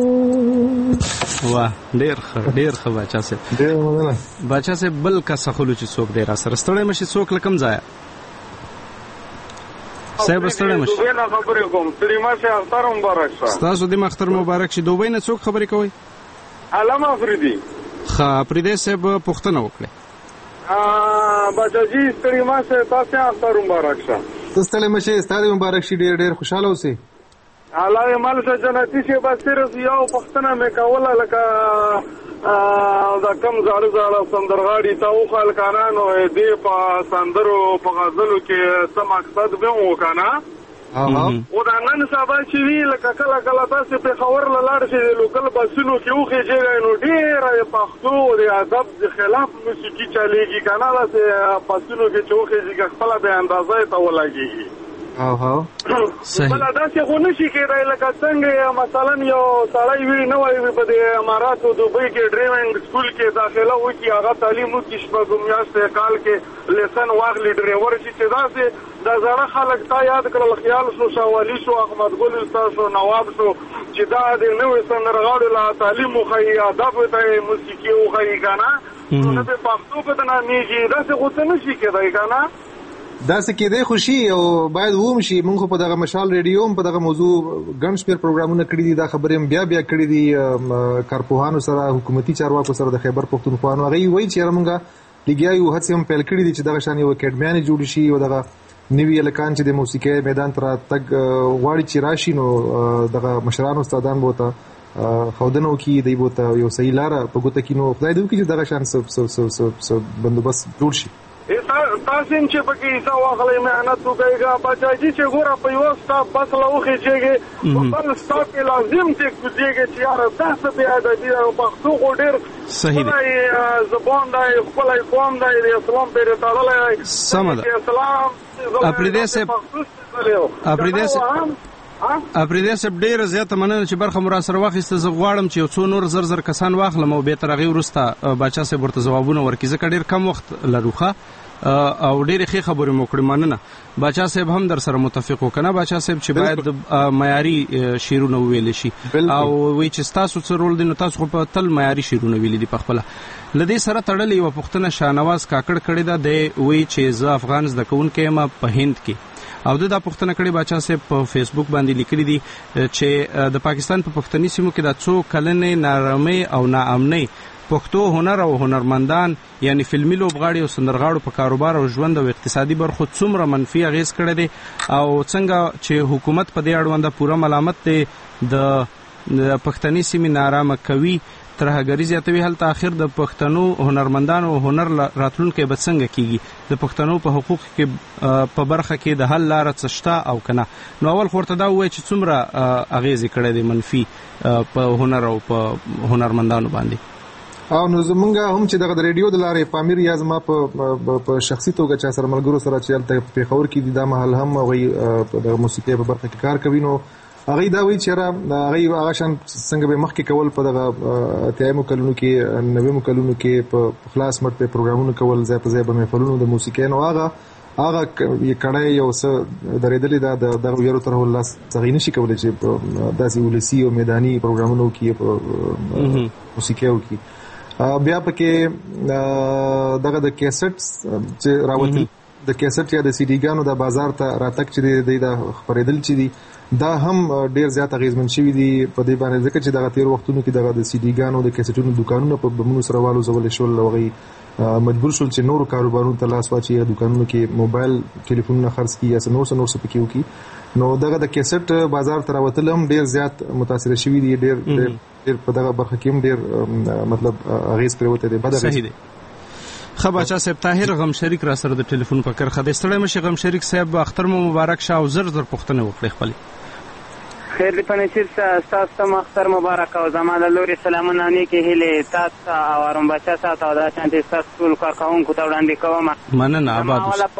واه ډېر ښه ډېر ښه باچا صاحب. ډېر مننه. باچا صاحب بل کس اخلو چې څوک دی را سره. ستړی مشي، څوک له کوم ځایه؟ صاحب ستړی مشي. دوبۍ نه خبرې کوم. ستړي مشي، اختر مبارک شه. ستاسو د اختر مبارک شي. دوبۍ نه څوک خبرې کوئ؟ علامه افریدي. ښه افریدي صاحب پوښتنه وکړئ. باچا جي ستړي مشي، تاسې اختر مبارک شه. ته ستړی مشي، ستا دې مبارک شي. ډېر ډېر خوشحاله اوسئ. الله یې مال شه جنتي شي. بس صرف یو پوښتنه مې کوله، لکه دا کم زاړه زاړه سندرغاړي ته وښایل که نه، نو دې په سندرو په غزلو کې څه مقصد به و که نه. او دا نن سبا چې وي لکه کله کله تاسې پېښور له لاړ شئ، د لوکل بسونو کې وخېږئ، نو ډېره د پښتو د ادب د خلاف موسیقي چلېږي که نه. داسې بسونو کې چې وخېږي که خپله بې اندازه یې ته ولګېږي. بله داسې خو نه شي کېدی لکه څنګه مثلا یو سړی وي نوی وي په د اماراتو دوبۍ کې ډریونګ سکول کې داخله وکړي، هغه تعلیم وکړي، شپږم میاشتې کال کې لیسن واخلي، ډریور شي، چې داسې دا زاړه خلک تا یاد کړل، خیال شو، شاولي شو، احمد ګل استاد شو، نواب شو، چې دا د نوي سندرغاړو له تعلیم وښایي، ادب ته موسیقي وښایي که نه، نو نه به پښتو په ته نامېږي. داسې خو څه نه شي کېدی که نه. داسې کېدی خو شي او باید ووم شي. موږ خو په دغه مشال ریډیو هم په دغه موضوع ګڼ شمېر پروګرامونه کړي دي، دا خبرې هم بیا بیا کړي دي کارپوهانو سره، حکومتي چارواکو سره، د خیبر پښتونخوا نو هغوی وایي چې یاره موږ لګیا یو هڅې هم پیل کړي دي چې دغه شان یو اکیډمي جوړ شي او دغه نوی الکان چې د موسیقي میدان ته تګ غواړي چې راشي نو دغه مشران استادان بوته خودنو کې دی بوته یو صحیح لار په ګوته کې نو خدای دې وکړي چې دغه شان سب سب سب سب سب بندوبست جوړ شي تاسو چې پکې ایسا واغلې مهنت وکړئ بچای چې ګوره په یو سټاپ بس لوخي چې په بل سټاپ لازم چې کوجيږي چې یار تاسو به د دې پښتو غوډر صحیح دی زبون دی خپل قوم دی د اسلام په تړلې سم ده اسلام اپریدې سه اپریدې سه اپریدې سه ډېر زیاته مننه چې برخه مرا سره واخیسته زه غواړم چې یو څو نور زر زر کسان واخلم او به تر هغه ورسته بچا سه ورته جوابونه ورکړي ځکه ډېر کم وخت لروخه او ډېر ښه خبرې مو کړې مننه بچا صاحب هم در سره متفق وکنه بچا صاحب چې باید معیاري شیرونه ویل شي او وی چې تاسو څه رول دي نو تاسو په تل معیاري شیرونه ویل دي په خپل لدې سره تړلې و پښتنه شاهنواز کاکړ کړي دا د وی چې ز افغان زده کوونکې ما په هند کې او د پښتنه کړي بچا صاحب په فیسبوک باندې لیکلي دي چې د پاکستان په پښتني سیمو کې د څو کلنې نارامي او ناامنۍ پښتو هنر او هنرمندان یعنی فلمي لوبغاړي او سندرغاړو په کاروبار او ژوند او اقتصادي برخو څومره منفي اغیز کړی دي او څنګه چې حکومت په دې اړوند پوره ملامت دی د پښتني سیمې نارامه کوي ترهګری زیاتوي هلته اخر د پښتنو هنرمندانو هنر راتلونکي به څنګه کیږي د پښتنو په حقوق کې په برخه کې د حل لار څشتا او کنه نو اول خورته دا وای چې څومره اغیز کړی دی منفي په هنر او په هنرمندانو باندې او نو زمونږ هم چې دغه د ریډیو د لارې پامیر یا زما په شخصي توګه چا سره ملګرو سره چې هلته په خبر کې دي دا محل هم هغه د موسیقي په برخه کې کار کوي نو هغه دا وی چې را هغه هغه شان څنګه به مخکې کول په دغه اتیایم کلونو کې نوې کلونو کې په خلاص مټ په پروګرامونو کول ځای په ځای به محفلونو د موسیقي نو هغه هغه یې کړه یو څه درېدلې دا د ویرو تر الله څنګه نشي کولای چې داسې ولسی او میداني پروګرامونو کې په موسیقي او کې بیا پکې دغه د کیسټ چې راوتی د کیسټ یا د سی ډي ګانو د بازار ته راتک چې د خبرېدل چې دي دا هم ډیر زیات اغیزمن شوی دی په دې باندې ځکه چې دغه تیر وختونو کې دغه د سی ډي ګانو د کیسټونو دکانونو په بمونو سره والو زول شول لوغي مجبور شول چې نورو کاروبارونو ته لاس واچي دکانونو کې موبایل ټلیفونونه خرڅ کړي یا نور څه نور څه پکې وکړي نو دغه د کیسټ بازار ته راوتل هم ډیر زیات متاثر شوی دی ډیر ډیر په دغه برخه کې هم ډیر مطلب اغیز پروته دی بد صحیح دی خباچا صاحب طاهر غم شریک را سره د ټلیفون په کر خدای ستړی مشه غم شریک صاحب اختر مو مبارک شه او زر زر پښتنه وکړي خپل خیر دی پنځیر تاسو ته اختر مبارک او زما د لوري سلامونه نیکی هیله تاسو او ارم بچا تاسو او د شانتي تاسو ټول کارکونکو ته وړاندې کوم مننه آباد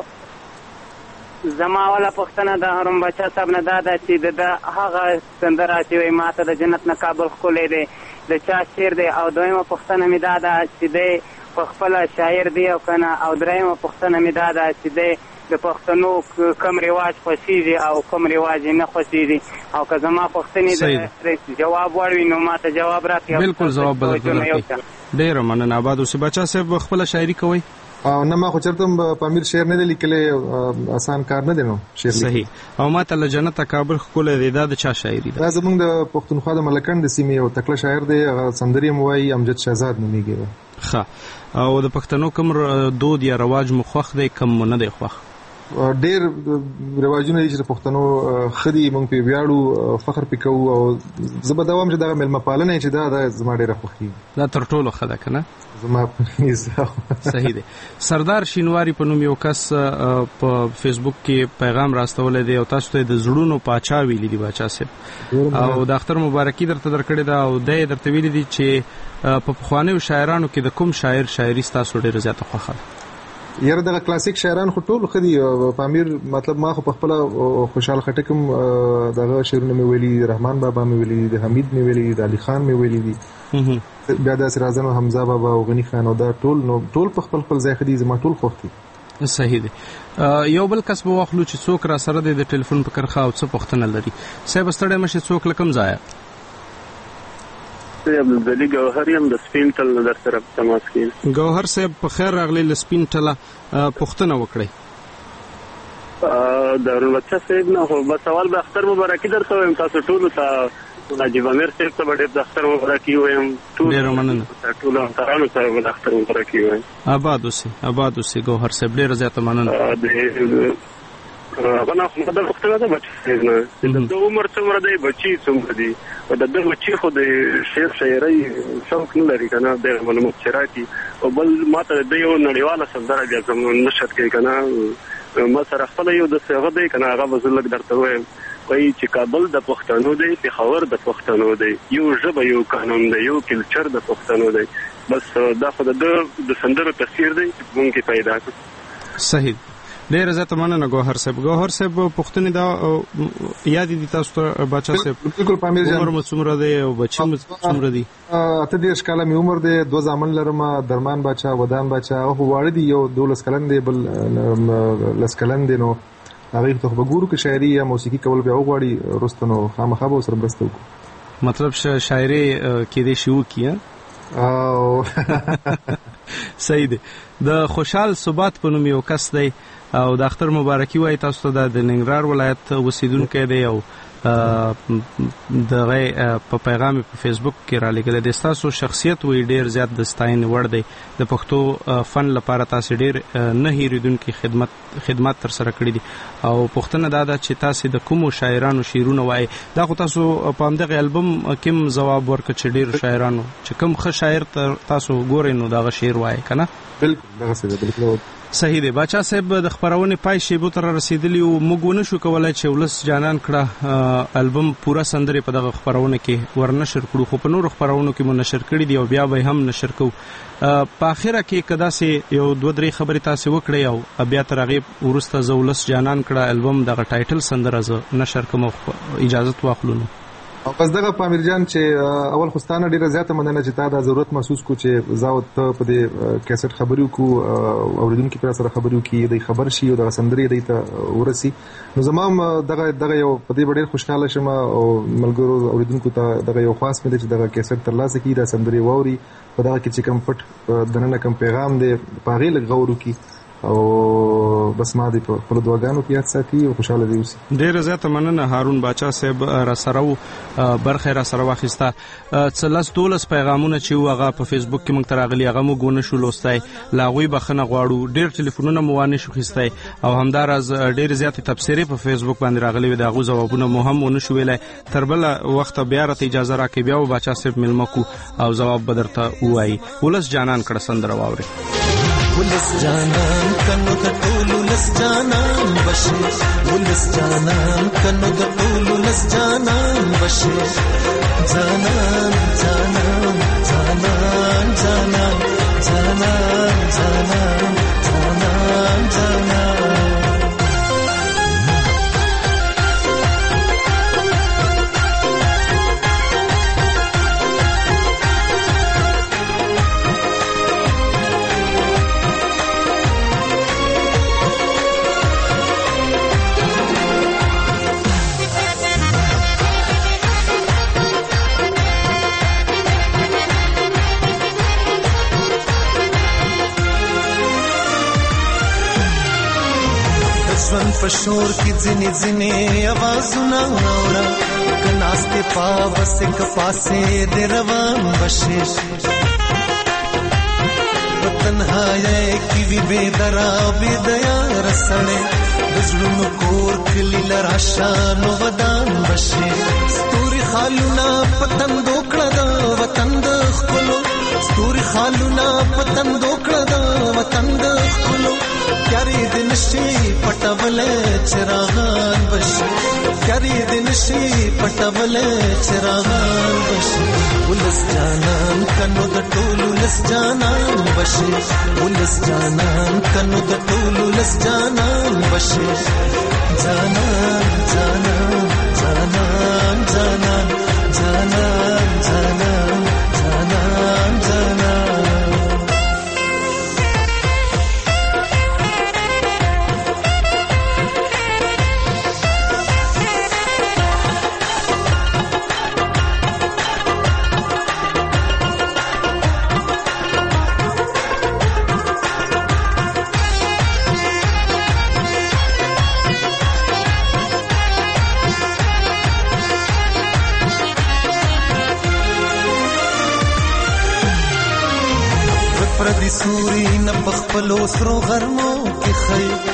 زما والا پښتنه د ارم بچا صاحب نه دا چې د هغه سندره چې ماته د جنت نه کابل خولې دی د چا شعر دی او دویمه پښتنه می دا چې دی په خپل شاعر دی او کنه او دریمه پښتنه می دا چې دی د پښتنو کوم رواج خوښیږي او کوم رواج نه خوښیږي او که زما پښتنې د جواب وړوي نو ماته جواب راکړي بالکل جواب بدل ډیر مننه آباد اوسې بچا صاحب خپل شاعري کوي او نه ما خو چرته پامیر شعر نه لیکلې آسان کار نه دی نو شعر صحیح او ماته له جنت کابل خپل دی دا د چا شاعري ده زمونږ د پښتونخوا د ملکند سیمې او تکله شاعر دی هغه سندري موای امجد شهزاد نومېږي ښه او د پښتنو کوم دود یا رواج مخوخ دی کم نه دی خوخ ډېر رواجونه دي چې پښتنو خدي مونږ په ویاړو فخر پکو او زبر دوام چې دا ملما پالنه چې دا د زما ډېر خوخي دا تر ټولو خده کنه زما صحیح دی سردار شینواری په نوم یو کس په فیسبوک کې پیغام راستولې دی او تاسو ته د زړونو پاچا ویلي دی بچا صاحب او د اختر مبارکي درته درکړې دا او د درته ویلي دی چې په پخوانیو شاعرانو کې د کوم شاعر شاعري تاسو ډېر زیاته خوښه یاره دغه کلاسیک شاعران خو ټول خدي پامیر مطلب ما خو په خپل خوشحال خټکم دغه شعرونه مې ویلي رحمان بابا مې ویلي د حمید مې ویلي د علي خان مې ویلي دي بیا د سرازن او حمزه بابا او غنی خان او دا ټول نو ټول په خپل خپل ځای خدي زما ټول خوښ دي صحیح دی یو بل کس به واخلو چې څوک را سره د ټلیفون په کرخه او څه پوښتنه لري صاحب ستړی مشه څوک لکم ځای عبدالعلی گوهر یم د سپین تل در سره تماس کیم گوهر صاحب په خیر راغلی ل سپین تل پوښتنه وکړئ د ورلچا صاحب نه خو بس سوال به اختر مبارکي درته وایم تاسو ټول ته نجیب امیر صاحب ته ډېر د اختر مبارکي وایم. ډېره مننه. ټولو همکارانو ته د اختر مبارکي وایم. آباد اوسئ آباد اوسئ ګوهر صاحب ډېره زیاته مننه. هغه نه خو د پښتنه د بچی نه د عمر څومره دی بچی څومره دی او د بچی خو د شعر شاعرۍ شوق نه لري کنه د معلومات شراکي او بل ماته د یو نړیواله سندره بیا کوم نشد کوي کنه ما سره خپل یو د څنګه دی کنه هغه وزلک درته وایم وایي چې کابل د پښتنو دی پېښور د پښتنو دی یو ژبه یو قانون دی یو کلچر د پښتنو دی بس دا خو د د سندرو تفسیر دی چې مونږ کې پیدا کړ. صحیح ډېر زیاته مننه ګوهر صاحب. ګوهر صاحب پښتنې دا یاد دي تاسو ته بچا صاحب؟ بالکل پامیر جان. عمر مو څومره دی او بچی مو څومره دی؟ اته دېرش کاله مې عمر دی. دوه زامن لرم، درمان بچا ودان بچا او واړه دي. یو دولس کلن دی بل لس کلن دی. نو هغه ته به ګورو کې شاعري یا موسیقي کول بیا وغواړي رستنو خامخا به سره برسته وکړو. مطلب شاعري کې دې شو کیه او صحیح دی. د خوشحال ثبات په نوم یو کس دی او د اختر مبارکي وای تاسو ته. د ننګرهار ولایت اوسیدونکی دی او دغه په پیغام په فیسبوک کې را لګل دي. تاسو شخصیت وی ډیر زیات د ستاینې وړ دی. د پښتو فن لپاره تاسو ډیر نه هیریدونکو خدمت خدمات تر سره کړی دي او پښتنه دا ده چې تاسو د کومو شاعرانو شعرونه وای. دا خو تاسو په همدغه البوم کوم جواب ورکړ چې ډیر شاعرانو چې کوم ښه شاعر تاسو ګورئ نو دا شعر وای کنه؟ بالکل دغه څه بالکل صحیح دی. باچا صاحب د خبرونه پای شیبو تر رسیدلی او موږ ونه شو کولای چې ولس جانان کړه البوم پورا سندره په دغه خبرونه کې ورنشر کړو خو په نور خبرونو کې مو نشر کړی دی او بیا به هم نشر کو. په اخره کې کدا سي یو دوه درې خبرې تاسو وکړې او بیا تر هغه ورسته زولس جانان کړه البوم دغه ټایټل سندره ز نشر کوم اجازه واخلو. او پس دغه پامیر جان چې اول خوستانه ډیره زیاته مننه چې تا دا ضرورت محسوس کو چې زاوت په دې کیسټ خبرو کو اوریدونکو پر سره خبرو کې د خبر شي او د سندري د ته ورسي. نو زمام دغه دغه یو په دې ډیر خوشاله شم او ملګرو اوریدونکو ته دغه یو خاص مې چې دغه کیسټ تر لاسه کې د سندري ووري په دغه کې چې کم پټ دنه کم پیغام دی پاغي لغورو کې او بس ما دې په خپل دواګانو کې یاد ساتي او خوشاله دي اوسې. ډېر زیاته مننه هارون باچا صاحب را سره برخه را سره واخیسته. څلس دولس پیغامونه چې هغه په فیسبوک کې موږ تراغلي هغه موږ ونه شو لوستای لاغوي بخنه غواړو. ډېر ټلیفونونه مو وانه شو خستای او همدارز ډېر زیاتې تفسیرې په فیسبوک باندې راغلي و. دغه جوابونه مو هم ونه شو ویلای. تر بل وخت بیا راته اجازه راکې بیا باچا صاحب ملمکو او جواب بدرته وایي. ولس جانان کړه سندره واوري. ولس جانان کنو د ټولو لس جانان بشي ولس جانان کنو د ټولو لس جانان بشي جانان جانان جانان جانان جانان جانان جانان جانان پشور کی ځنې ځنې आवाजونه اورا کناسته پاوس ک پاسه د روان بشي تنهایی کی وی بے درا بے دیا رسړې دزړونو کور کلی لراشانو ودان بشي ستوري خالونا پتن دوکړه دا وطن د خپلو ستوري خالونا پتن دوکړه دا وطن د خپلو کری دن شي پټول چراغان بشي کری دن شي پټول چراغان بشي ولس جانان کنو د ټولو لس جانان بشي ولس جانان کنو د ټولو لس جانان بشي جانان جانان جانان جانان جانان جانان جانان جانان سوري نه پخپلو سرو غرمو کې خي